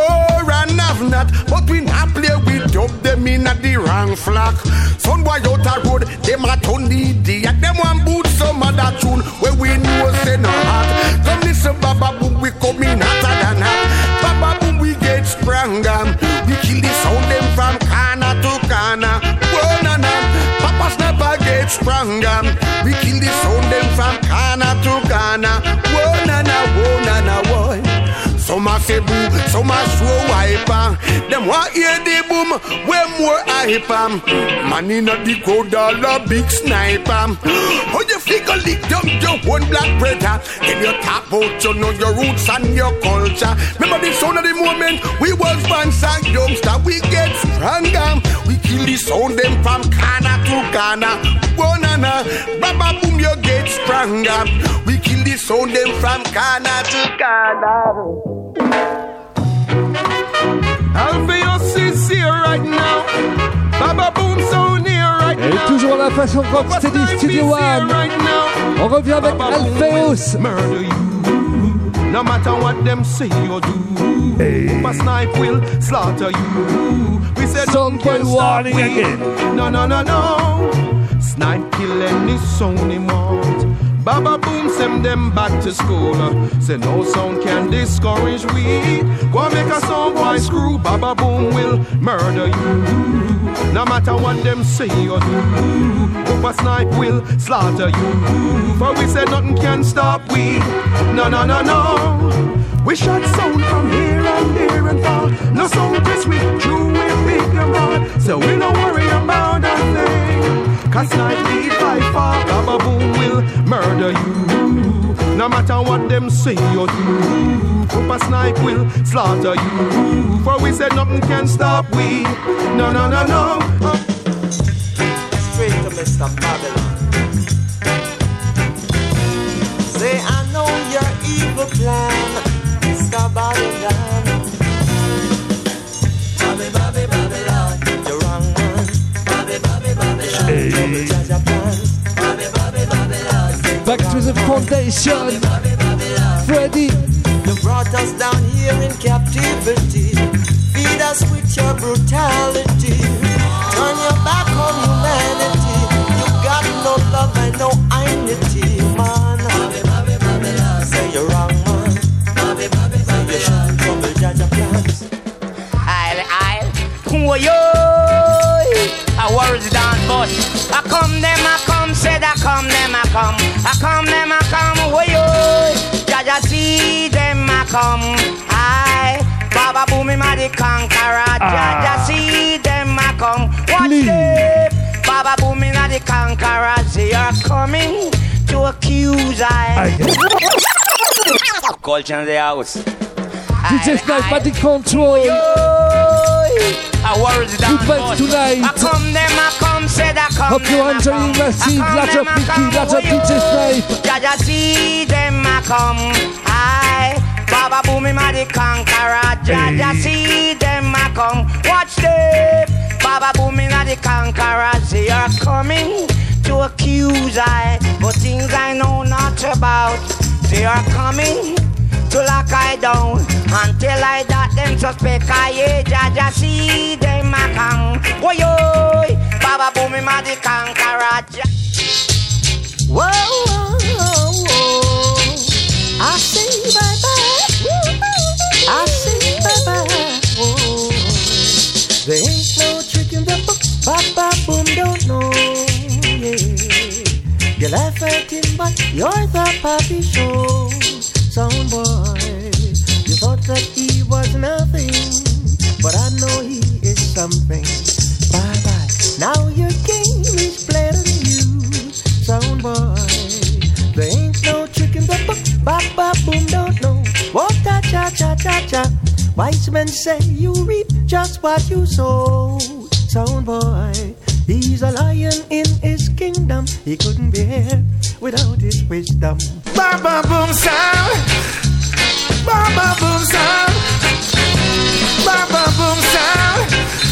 war and have not, but we not play with dub them in a the wrong flock. Son boy out a road, them a turn the idiot. Them want boot some other tune where we know say no hot. Come listen, Baba Boom, we come in hotter than hot. Baba Boom, we get stronger. We kill the sound them from corner to corner. Whoa, na na, Papa Snapper get stronger. We kill the sound them from corner to corner. Whoa, na na, whoa, na na, whoa. Some a say boo, some a show wiper. Them want hear the boom, way more hyper. Man in a the crowd, all a big sniper. How you figure lick down your one black predator? Then you talk about you know your roots and your culture. Remember the sound of the moment we was once a youngster. We get stronger. We kill the sound them from corner to corner. Whoa, na na, Baba Boom, you get stronger. We kill the sound them from corner to corner. Alpheus is here right now. Baba Boom so near right now. Et toujours la façon Rocksteady Studio One. On revient avec Alpheus. Murder you, no matter what them say or do. Hey. But Snipe will slaughter you. We said don't boy warning again. No, no, no, no. Snipe kill any sound he want. Baba Boom send them back to school. Say no sound can discourage we. Go make a sound boy screw. Baba Boom will murder you. No matter what them say or do. Papa Snipe will slaughter you. For we said nothing can stop we. No, no, no, no. We shot sound from here and there and far. No sound press we true we big and broad. So we don't worry about that thing. Cause Snipe lead by far. Baba Boom will murder you. No matter what them say or do. Papa Snipe will slaughter you. For we said nothing can stop we. No, no, no, no. Uh. Straight to Mister Babylon. Say I know your evil plan, Mister Babylon. Bobby, Bobby, Babylon, you're wrong one. Bobby, Bobby, Babylon, hey. Bobby, Bobby, Babylon. Back to the foundation. Freddy. You brought us down here in captivity. Feed us with your brutality. Turn your back on humanity. You got no love and no dignity, man. Say you're wrong, man. Say you shouldn't trouble Jaja plans. I'll, I'll, who yo? A words down, but I come them, I come, said I come them, I come, I come them, I come, who yo? Jaja see them, I come, I, Baba Boom, him a the conqueror, Jaja see them, I come, watch them, Baba Boom, him a the conqueror, they are coming to accuse I. Culture in the house. D J Snipe at the control. I words down, good vibes tonight. I come them, I come, said I come. Hope you're enjoying the scene. Lots of Pinky, lots of D J Snipe. Jaja see them, I come. I, Baba Boom, him a the conqueror. Jaja see them, I come. Watch them. Baba Boom, him a the conqueror. They are coming to accuse I, but things I know not about. They are coming to lock I down until I got them suspect I yeah, Jaja see them I come. Whoa, yo, Baba Boom, him a the conqueror. Whoa, whoa, whoa, whoa. I say bye bye. I say bye bye. Whoa. There ain't no trick in the book. Baba Boom don't know. Yeah. You laugh at him, but you're the puppy show. Sound boy, you thought that he was nothing, but I know he is something. Bye bye. Now your game is played on you, sound boy. There ain't no trick in the book. Baba Boom don't know. What cha cha cha cha cha. Wise men say you reap just what you sow, sound boy. He's a lion in his kingdom. He couldn't bear without his wisdom. Baba Boom sound. Baba Boom sound. Baba Boom sound.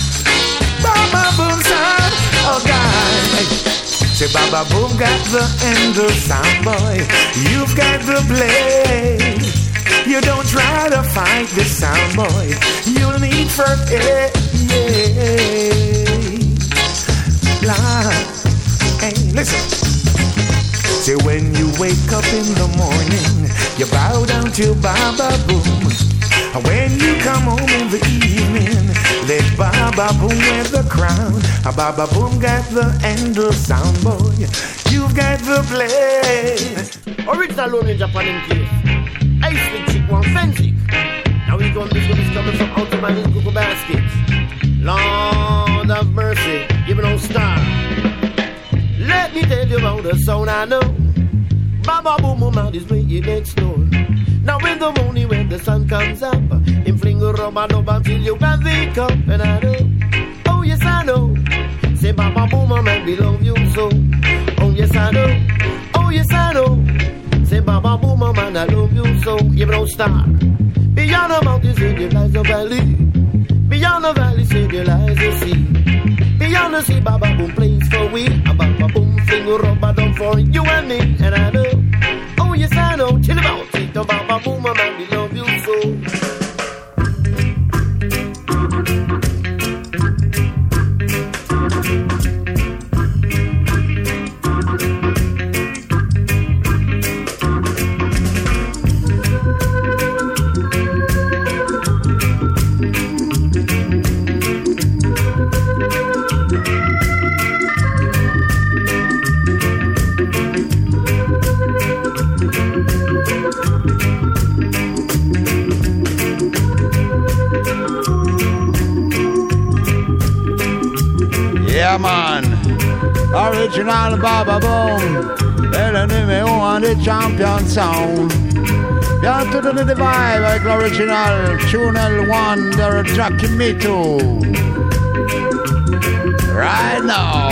Baba Boom sound. Oh God. Hey. Say Baba Boom got the angel sound boy. You've got the blade. You don't try to fight this sound, boy. You'll need first aid. Lord, hey, listen. Say when you wake up in the morning, you bow down to Baba Boom. When you come home in the evening, let Baba Boom wear the crown. Baba Boom got the handle sound, boy. You've got the place. Original Lone Japan in case. Ice with chick one fancy. Now we got this one is coming from out of my Google basket. Lord of mercy, give me no star. Let me tell you about the sound I know. Baba Boom Boom is way next door. Now in the morning when the sun comes up, him fling a rubber dub until you can wake up. And I know, oh yes I know. Say Baba Boom man, we love you so. Oh yes I know, oh yes I know. Say Baba Boom man, I love you so. You know star. Beyond the mountains, there lies the valley. Beyond the valley, there lies the sea. Beyond the sea, Baba Boom plays for we. A Baba Boom fling a rubber dub for you and me. And I know, oh yes I know. Chill about it, the Baba Boom man, we love you so. Yeah, man. Original Baba Boom. Elle numéro un des champions sound. Bientôt donner des vibes avec l'original Tunnel One de Jackie Mito. Right now.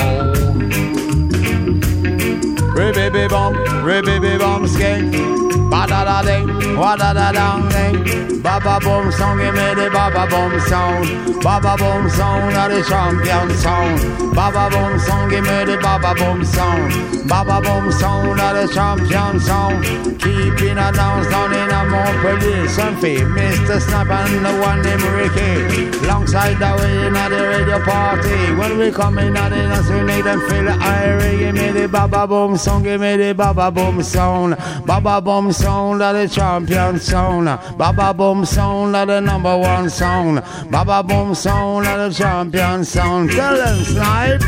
Re-baby bum, re-baby bum skank. Ba-da-da-ding, wa-da-da-dang-ding. Baba Boom song, give me the Baba Boom sound. Baba Boom sound of the champion sound. Baba Boom song, give me the Baba Boom sound. Baba Boom sound of the champion sound. Keeping a dance down in a more position fee. Mister Snap and the one named Ricky. Alongside the way in the radio party. When we come in at the dance, we make them feel irie. Give me the Baba Boom song, give me the Baba Boom sound. Baba Boom sound of the champion sound. Baba Boom sound of the number one sound. Baba Boom sound of the champion sound. Tell them, Snipe.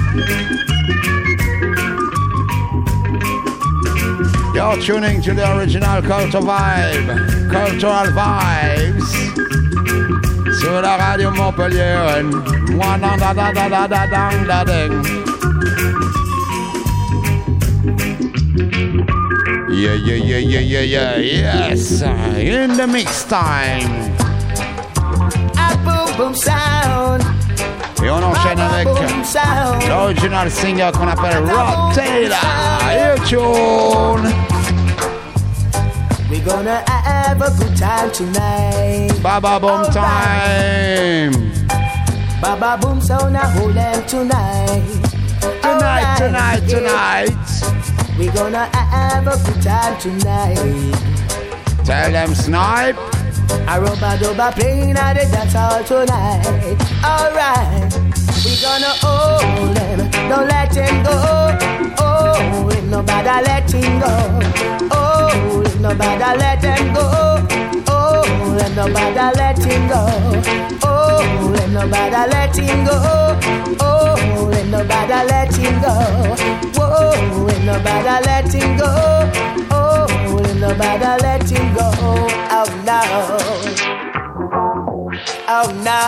You're tuning to the original culture vibe. Cultural vibes. Sur la radio Montpellier. Moi, da da da da da da da da ding. Yeah, yeah, yeah, yeah, yeah, yeah, yes. In the mix time. A boom boom sound. Et on enchaîne avec l'original singer qu'on appelle Rob Taylor. Here tune. We're gonna have a good time tonight. Baba Boom All time. Right. Baba Boom sound a hold them tonight. Tonight, right. tonight, tonight. We're gonna have a good time tonight. Tell them, Snipe. A rubber dubber playing at the dance hall tonight. Alright, we gonna hold him, don't let him go. Hold him, nobody let him go. Hold him, nobody let him go. Hold him, nobody let him go. Hold him, nobody let him go. Hold him, nobody let him go. Whoa, and nobody let him go. Oh, and nobody let him go. Oh no. Oh no.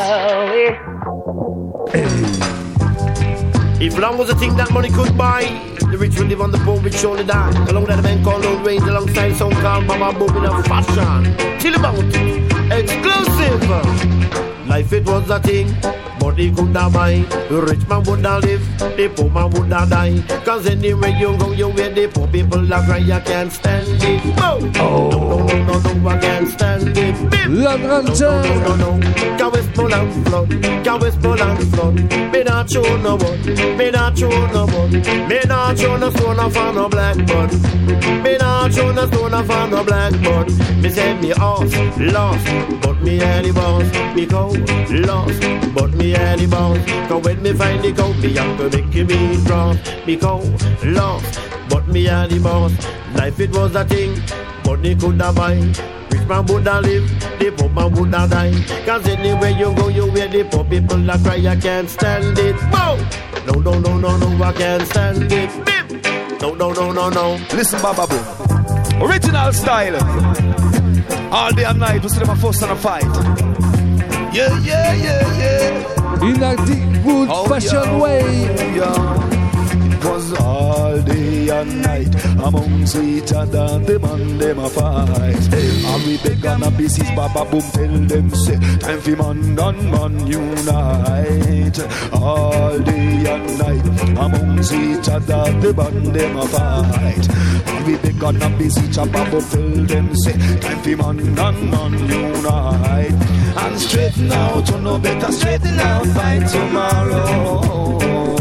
If long was a thing that money could buy, the rich will live on the poor, which surely die. Along that a man called Lone Range, alongside some called Baba Boom in a fashion. Till about it, exclusive. Life it was a thing. money coulda buy. The rich man woulda live, the poor man woulda die. Cause anywhere you go, you hear the poor people a cry, I can't stand it. Oh, no, no, no, no, no, I can't stand it. La Granja. No, no, no, no, can we full and flood, can we full and flood. Me not show no one, me not show no one. Me not show no stone off on no blackboard. Me not show no stone off on no blackboard. Me say me off, lost, but me any boss. Me go lost, but me any boss. Cause when me find the coat, me have to make me cross. Me go lost, but me any boss. Life it was a thing, money coulda buy. Rich man woulda live, the poor man woulda die. Cause anywhere you go, you hear the poor people a cry, I can't stand it. Whoa! No, no, no, no, no, I can't stand it. No, no, no, no, no. Listen, Baba Boom. Original style. All day and night, we see them a fuss and a fight. Yeah, yeah, yeah, yeah. In a deep good oh, fashion yeah, way. Yeah. It was all day and night amongst each other, them and them a fight. Hey. And we beg and a business, Baba Boom tell them say, time for man and man unite. All day and night amongst each other, them and them a fight. And we beg and a business, Baba Boom tell them say, time for man and man unite. And straighten out, you know better straighten out by tomorrow.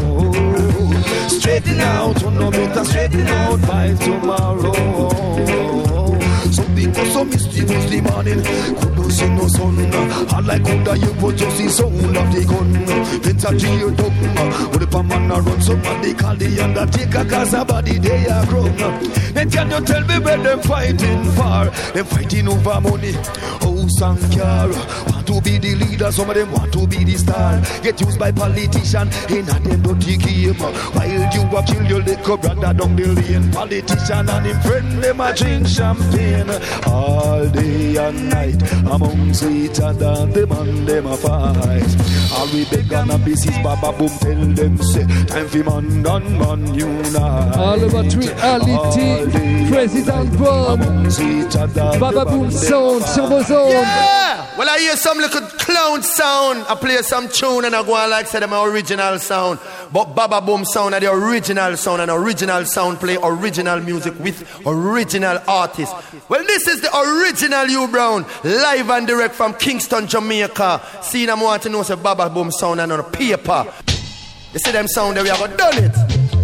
Straighten out, you know better straighten out by tomorrow. Something was so mysteriously morning. Couldn't see no sun. And like under you put just the sound of the gun. It's a jail dog. With the man a run, somebody call the undertaker cause a body they are grown. Then can you tell me where them fighting for? Them fighting over money, house and car. Want to be the leader, some of them want to be the star. Get used by politician in a them dirty game. While you a kill your little brother down the lane. Politician and him friend them a drink champagne. All day and night amongst each other, them and them a fight. All we beg and a business, Baba Boom tell them say, time for man and man unite. All about reality, President Bob, Baba Boom sound sur vos ondes. Yeah! Well, I hear some little clown sound. I play some tune and I go on like say them original sound. But Baba Boom sound are the original sound, and original sound play original music with original artists. Well, this is the original U Brown, live and direct from Kingston, Jamaica. See them want to know say Baba Boom sound and on a paper. You see them sound that we have done it.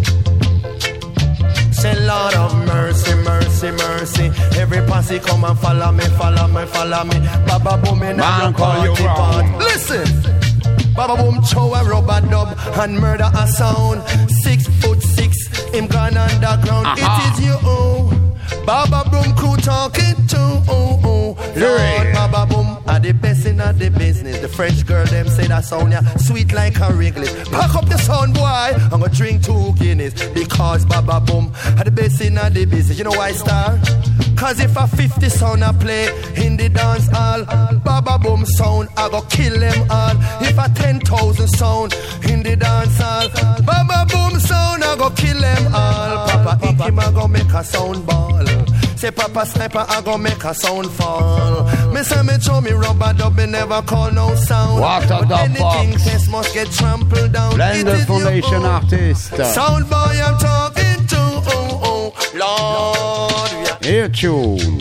Say Lord of mercy, mercy, mercy. Every posse come and follow me, follow me, follow me. Baba Boom in a party part. Listen. Baba Boom chow a rubber dub and murder a sound. Six foot six, him gone underground. Uh-huh. It is you, oh. Baba Boom crew talking to, oh, oh. Lord Baba Boom are the best in the business. The French girl them say that sound ya sweet like a Wrigley. Pack up the sound boy, I'm gonna drink two Guinness. Because Baba Boom are the best in the business. You know why, star? Cause if a fifty sound I play in the dance hall, Baba Boom sound I go kill them all. If a ten thousand sound in the dance hall, Baba Boom sound I go kill them all. Papa Ikim I go make a sound ball. Say Papa Sniper I go make a sound fall. Me say me show me rubber dub, me never call no sound. What a but anything test must get trampled down. Blender Foundation artist. Sound boy I'm talking to, oh oh Lord. Here tune.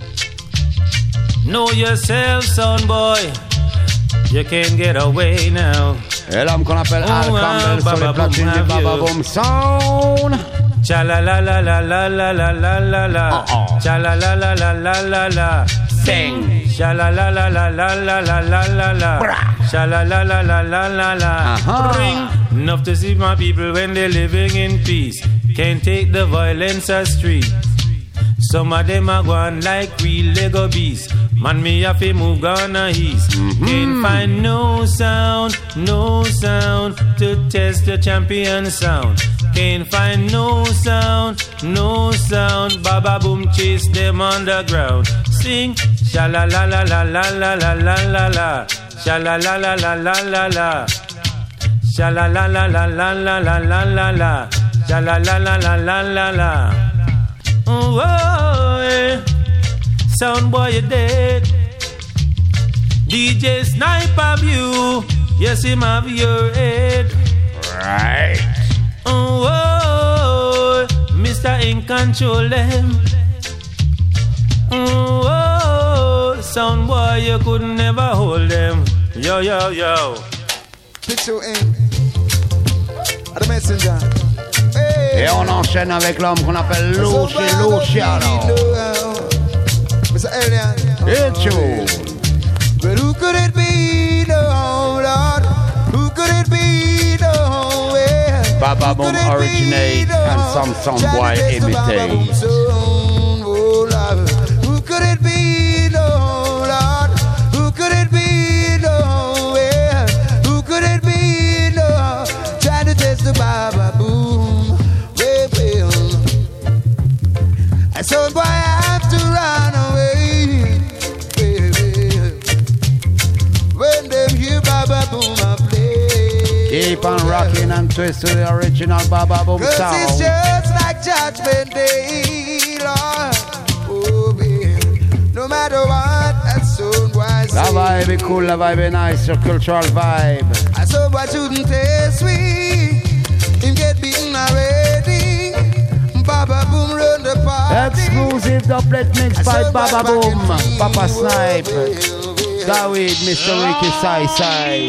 Know yourself, son boy. You can't get away now. Et l'homme qu'on appelle Al Campbell sur les platines du Baba Boom Sound. Cha la la la la la la la la la la. Cha la la la la la la la. Sing. Cha la la la la la la la la la la. Cha la la la la la la la. Ring. Enough to see my people when they're living in peace. Can't take the violence of street. Some of them are going like real Lego beasts. Man, me have to move Ghana east. Mm-hmm. Can't find no sound, no sound to test the champion sound. Can't find no sound, no sound. Baba Boom chase them underground. Sing, sha la la la la la la la la la la. Sha la la la la la la la. Sha la la la la la la la la la la. Sha la la la la la la la. Oh, oh, sound boy, you dead. D J Sniper View, Yes, him have your head. Right. Oh, oh, Mister In control them. Oh, oh, sound boy, you could never hold them. Yo, yo, yo. Picture in. The messenger. Et on enchaîne avec l'homme qu'on appelle Lucy Luciano. Mister Elian. It's you. But who could it be, no, Lord? Who could it be, no, yeah? Baba Boom originate and some some boy imitate. Who could it be, no, Lord? Who could it be, no, yeah? Who could it be, no? Trying to test the Baba Boom, way, way. I said, boy, I have to run away, way, way. When them hear Baba Boom, I play. Keep on rocking and twist to the original Baba Boom Cause sound. it's just like Judgment Day, Lord. Oh, baby. No matter what, that's so wise. La vibe est cool, la vibe est nice, your cultural vibe. I saw what shouldn't taste sweet. Him get beaten already. Baba Boom run the party. Exclusive doublet mix by Baba Boom, Papa Snipe, David, Mister Ricky Sai Sai.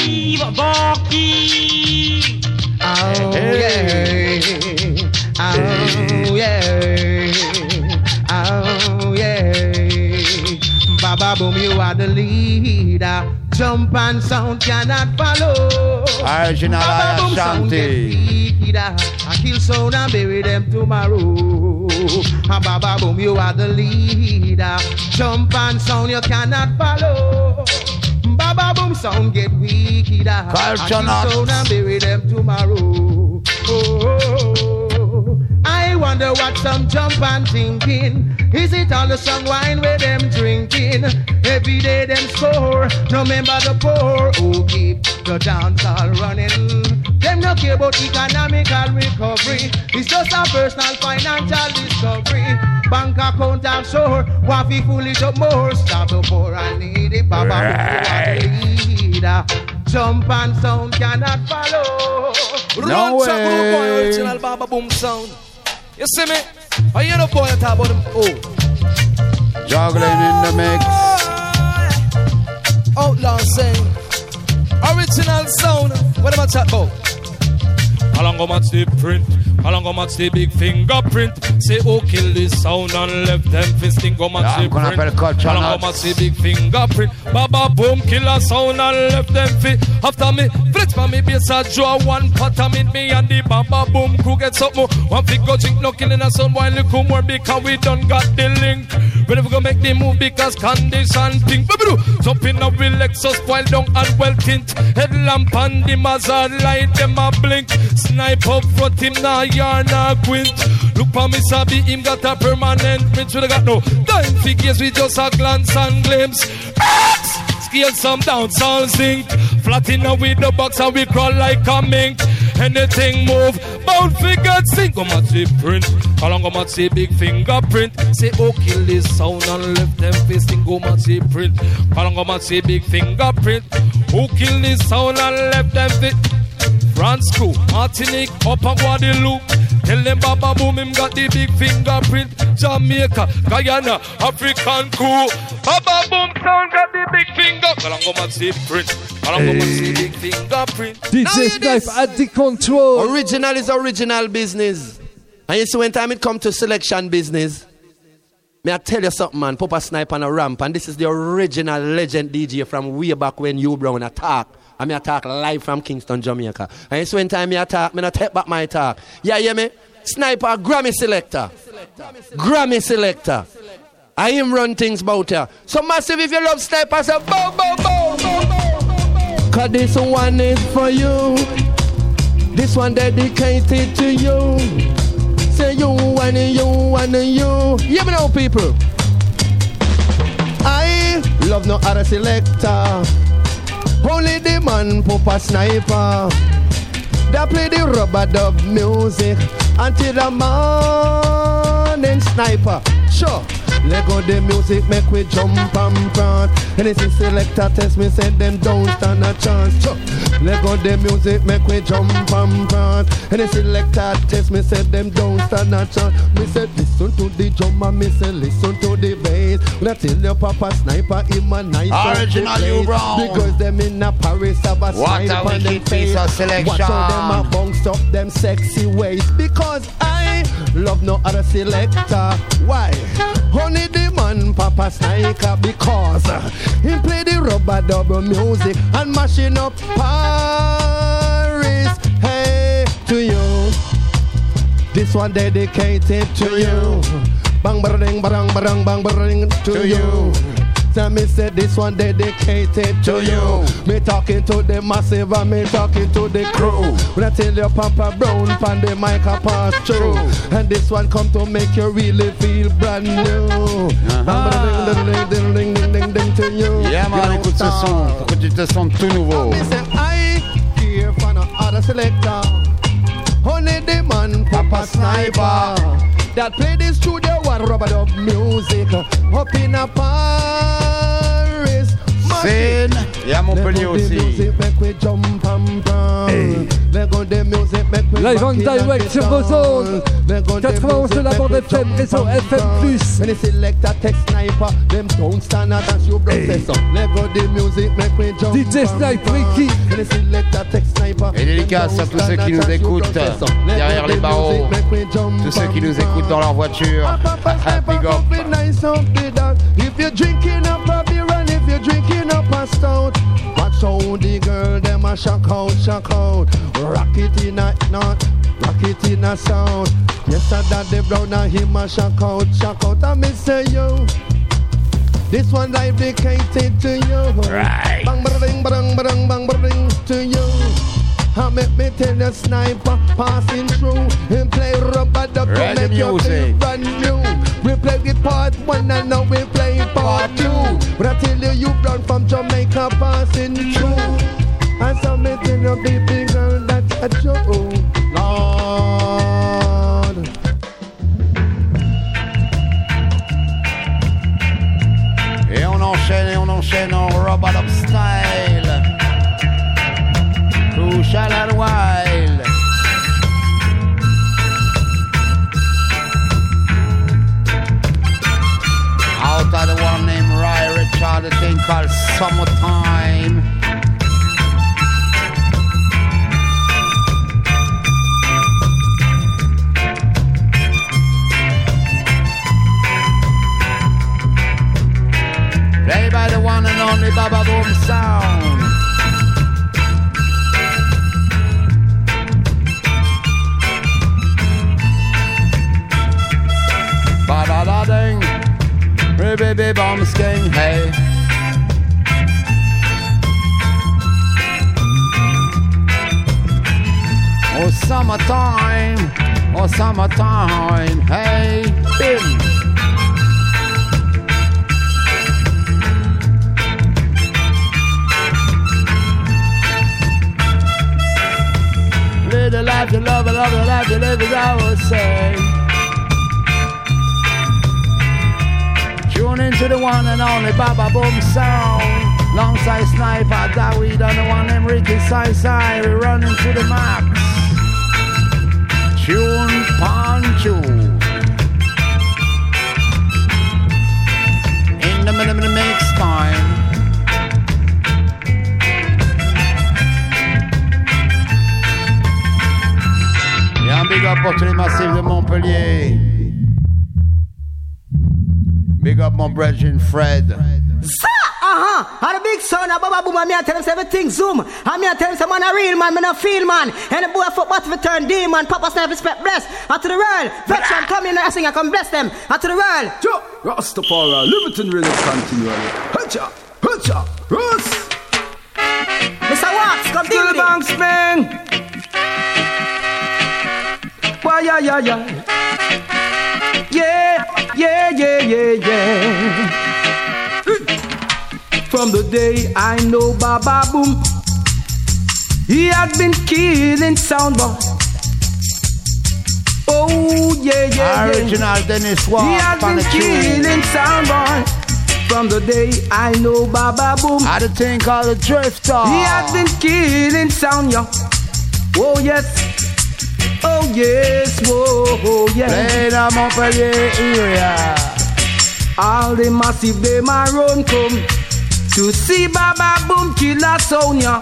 Oh, Hey. yeah. Oh, yeah. Oh, yeah. Baba Boom, you are the leader. Jump and sound cannot follow. Original Baba Boom sound get Ashanti. leader. I kill sound and bury them tomorrow. And Baba Boom, you are the leader. Jump and sound you cannot follow. Baba Boom sound get weaker. I Culture kill nuts. sound and bury them tomorrow. Oh, I wonder what some jump and thinking. Is it all the strong wine where them drinking? Every day them score, no member the poor who keep the dance all running. Them no care about economical recovery. It's just a personal financial discovery. Bank account I'm sure, want to fool it up more. Stop the poor and needy. Baba Right. Boom, you are the leader. Jump and sound cannot follow. No Run, Chuck, rude boy, way. original Baba Boom sound. You see me? I hear the boy talk about them. Oh. Juggling in the mix. Outlaw saying, original sound. What am I talking about? How long go match the print? How long go match the big fingerprint? Say who kill this sound and left them fisting go match Yeah, the I'm gonna print. put culture How long nuts. go match the big fingerprint? Baba Boom kill a sound and left them fit. After me, flex for me bass I draw one pattern with me and the Baba Boom crew get something. One figure drink no killing a sound while you come more because we done got the link. We never go make the move because condition pink. Jump in a real Lexus while down and well tint. Headlamp and the Mazda light them a blink. Snipe up front him now yarn a quint. Look for me sabi him got a permanent print. We got no time figures we just a glance and glimpse. Scale some down sound zinc. Flat in with the box and we crawl like a mink. Anything move, bound figure sing. Go match the print. How long go match the big fingerprint? Say oh kill this sound and left them facing. Go match the print. How long go match the big fingerprint? Who kill this sound and left them fit? France crew, Martinique, up and Guadeloupe. Tell them Baba Boom him got the big fingerprint. Jamaica, Guyana, African crew. Baba Boom sound got the big finger. How long go match the print? How long go match the big fingerprint? D J Snipe at the control. Original is original business. And you see when time it come to selection business, may I tell you something, man, Papa Snipe on a ramp, and this is the original legend D J from way back when you Brown attack. I mean, I talk live from Kingston, Jamaica. And you see when time I talk, I not take back my talk. Yeah, hear me? Sniper, Grammy selector. Grammy selector. I am run things about here. So massive if you love Sniper, say bow, bow, bow, bow, bow. Cause this one is for you. This one dedicated to you. Say you and you and you. Hear me now, people. I love no other selector. Only the man Papa Sniper. They play the rubber dub music until the morning. Sniper. Sure. Let go the music, make we jump and prance. And it's a selector test me, said them don't stand a chance. Let go the music, make we jump and prance. And it's a selector test me, said them don't stand a chance. Me said listen to the drummer, me said listen to the bass. When I tell your Papa Sniper, him a nice original you Brown. Because them in a Paris have a what sniper a wicked piece of selection. Watch how them a bounce up them sexy ways. Because I love no other selector. Why? Only the man Papa Sniper. Because uh, he play the rubber double music and mashing up Paris. Hey, to you. This one dedicated to you. Bang bang bang bang bang bang to you. Tell me say this one dedicated to you. Me talking to the massive and me talking to the crew. When I tell you Papa Brown pan the mic I pass through. And this one come to make you really feel brand new. Bang ding ding ding ding ding to you. Yeah man, écoute ce son, pour que tu te sentes tout nouveau. Me say I care for no other selector. Only the man Papa Sniper that play this studio one rubber dub music up in a Paris. Scène et à Montpellier aussi. Live on direct sur vos ondes. quatre-vingt-onze de la bande F M, réseau F M plus. D J Snipe Ricky. Et dédicace à tous ceux qui nous écoutent derrière les barreaux, tous ceux qui nous écoutent dans leur voiture. Big up. If you're drinking up a beer and if you're drinking up a stout, watch how the girl them a shock out, shock out. Rock it in a knot, rock it in a sound. Yes, I that the brown and him a shock out, shock out. I miss you. This one dedicated to you. Right. Bang bang bang bang bang bang to you. I make me tell the sniper passing through and play rubber duck to make you feel brand new. We play the part one and now we play part two. But I tell you, you run from Jamaica passing through. And so me tell you, baby girl, that's a joke. Lord. Et on enchaîne et on enchaîne en rubber duck style. Crucial and wild. Out of the one named Ray Richard, a thing called Summertime. Played by the one and only Baba Boom Sound. Ba-da-da-ding, baby bomb sking, hey. Oh, summertime, oh, summertime, hey, bim. Live the life, you love, love the life, you live as I would say. Tune into the one and only Baba Boom Sound. Longside Sniper, Daweed and the one named Ricky Sai Sai. We run into the max. Tune Pancho. In the middle of the mix time. Et un big up pour tous les massifs de Montpellier. Big up my brethren Fred. Sir, uh-huh. And the big son of Baba Boom, and me I tell him everything zoom. And me I tell him some man a real man, man a feel man. And the boy foot but to turn demon, Papa Snipe respect bless. And to the world, veteran come in and I sing, I come bless them. And to the world. Joe, Rastafari, liberty really continually. Hacha, hacha, Ross. Mister Wax, come deal with it. Banks, man. Why, yeah, yeah, yeah. Yeah, yeah, yeah, yeah, yeah. From the day I know Baba Boom, he had been killing soundboy. Oh yeah, yeah, Original yeah. Dennis Ward. He has been killing sound boy from the day I know Baba Boom. I had a thing called the Drifter. He has been killing sound, yo. Oh yes, oh yes, whoa, oh yes. Play the Montpellier area. All the massive they my run come to see Baba Boom kill a sound, yo.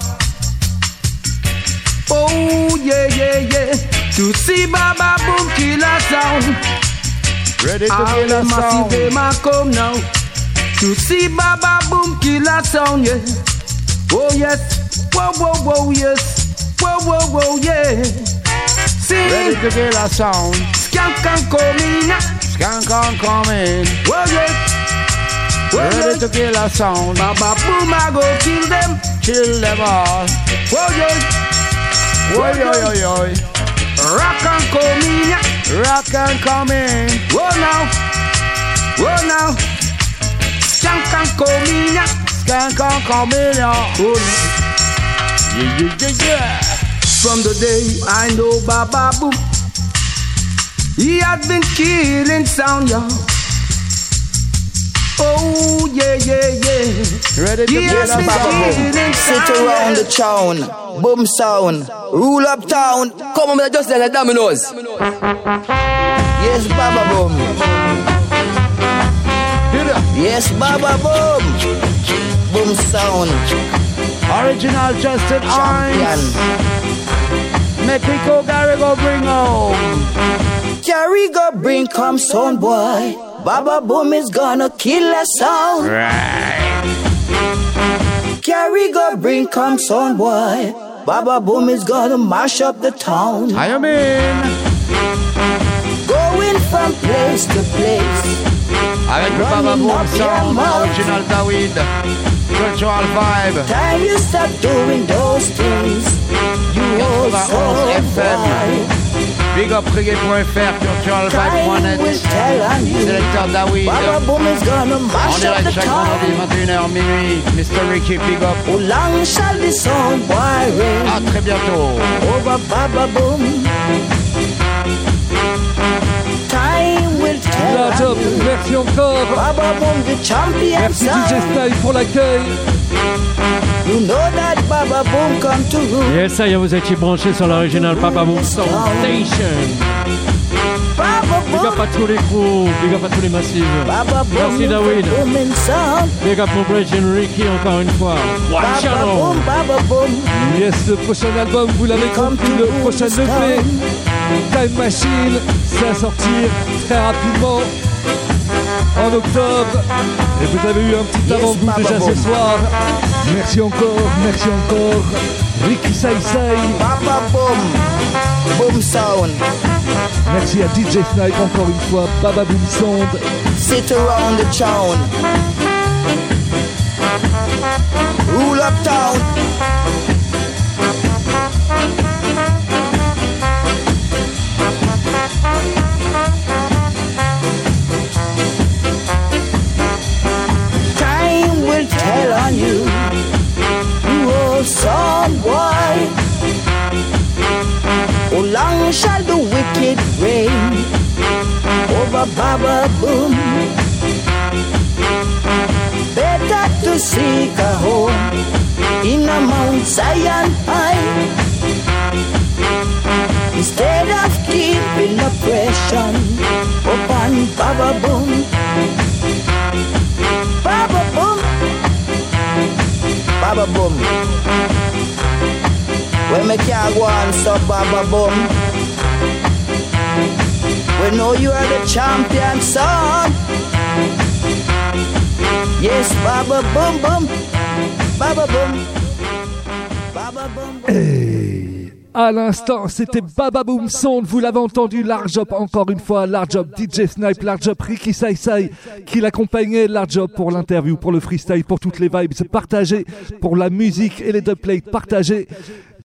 Oh yeah, yeah, yeah. To see Baba Boom kill a sound. Ready to All kill the a massive sound. they my come now. To see Baba Boom kill a sound, yeah. Oh yes, whoa, whoa, whoa, yes. Whoa, whoa, whoa, yeah. See, Ready to kill a sound. Skank can come in. Skank can come in. Whoa, yeah. Whoa, Ready yeah. to kill a sound. Baba Boom, I go kill them. Kill them all. Whoa, yeah. Oi, oi, oi, oi. Rock and come in. Rock and come in. Whoa, now. Whoa, now. Skank can come in. Skank can come in. Oh, yeah, yeah, yeah, yeah. From the day I know Baba Boom, he has been killing sound, y'all. Oh yeah, yeah, yeah. Ready to he kill has a been Baba killing Sit sound. around the town, boom sound, rule up town. Come on, just like the dominoes. Yes, Baba Boom. Yes, Baba Boom. Boom sound. Original Justin Irons. Make we go, Gary, go bring home. Gary go bring come sound boy. Baba Boom is gonna kill a sound. Right. Gary go bring come sound boy. Baba Boom is gonna mash up the town. I am in. Going from place to place. Avec le Baba Boom sound, original David. Virtual vibe. Time you start doing those things. You also F M. Big up reggae point f r, virtual vibe point net. Sélecteur David. Baba Boom is gonna En mash up direct the chaque town. vendredi vingt et une heures minuit. mister Ricky, big up. How long shall the sound boy reign? À très bientôt. Over Baba Boom. Time will tell. La job, merci encore. Baba Boom, the champion Merci D J sound. Style pour l'accueil. You know that Baba Boom come to rule. Et ça y est, vous étiez branchés sur l'original Baba Boom Sound Station. Baba Big up à tous les crews, big up à tous les massifs. Baba Boom, Merci David. booming sound. Big up mon Bridge and Ricky encore une fois. One Baba channel. Boom, Baba Boom. Yes, le prochain album, vous l'avez compris, le prochain E P, Time Machine, c'est à sortir très rapidement en octobre. Et vous avez eu un petit avant-goût Baba déjà Boom. ce soir. Merci encore, merci encore. Ricky Sai Sai. Baba Boom, boom sound. Merci à D J Snipe encore une fois. Baba Boom Sound. Sit around the town. Rule up town. Time will tell on you. You old son boy. How long shall the wicked reign over Baba Boom? Better to seek a home in a Mount Zion high, instead of keeping oppression upon Baba Boom. Baba Boom, Baba Boom. When me can't go on, so Baba Boom. We know you are the champion, son. Yes, Baba Boom Boom, Baba Boom, Baba Boom. Hey. À l'instant, c'était Baba Boom Sound, vous l'avez entendu, Large Up encore une fois, Large Up, D J Snipe, Large Up, Ricky Sai Sai, qui l'accompagnait, Large Up pour l'interview, pour le freestyle, pour toutes les vibes partagées, pour la musique et les dubplates partagées.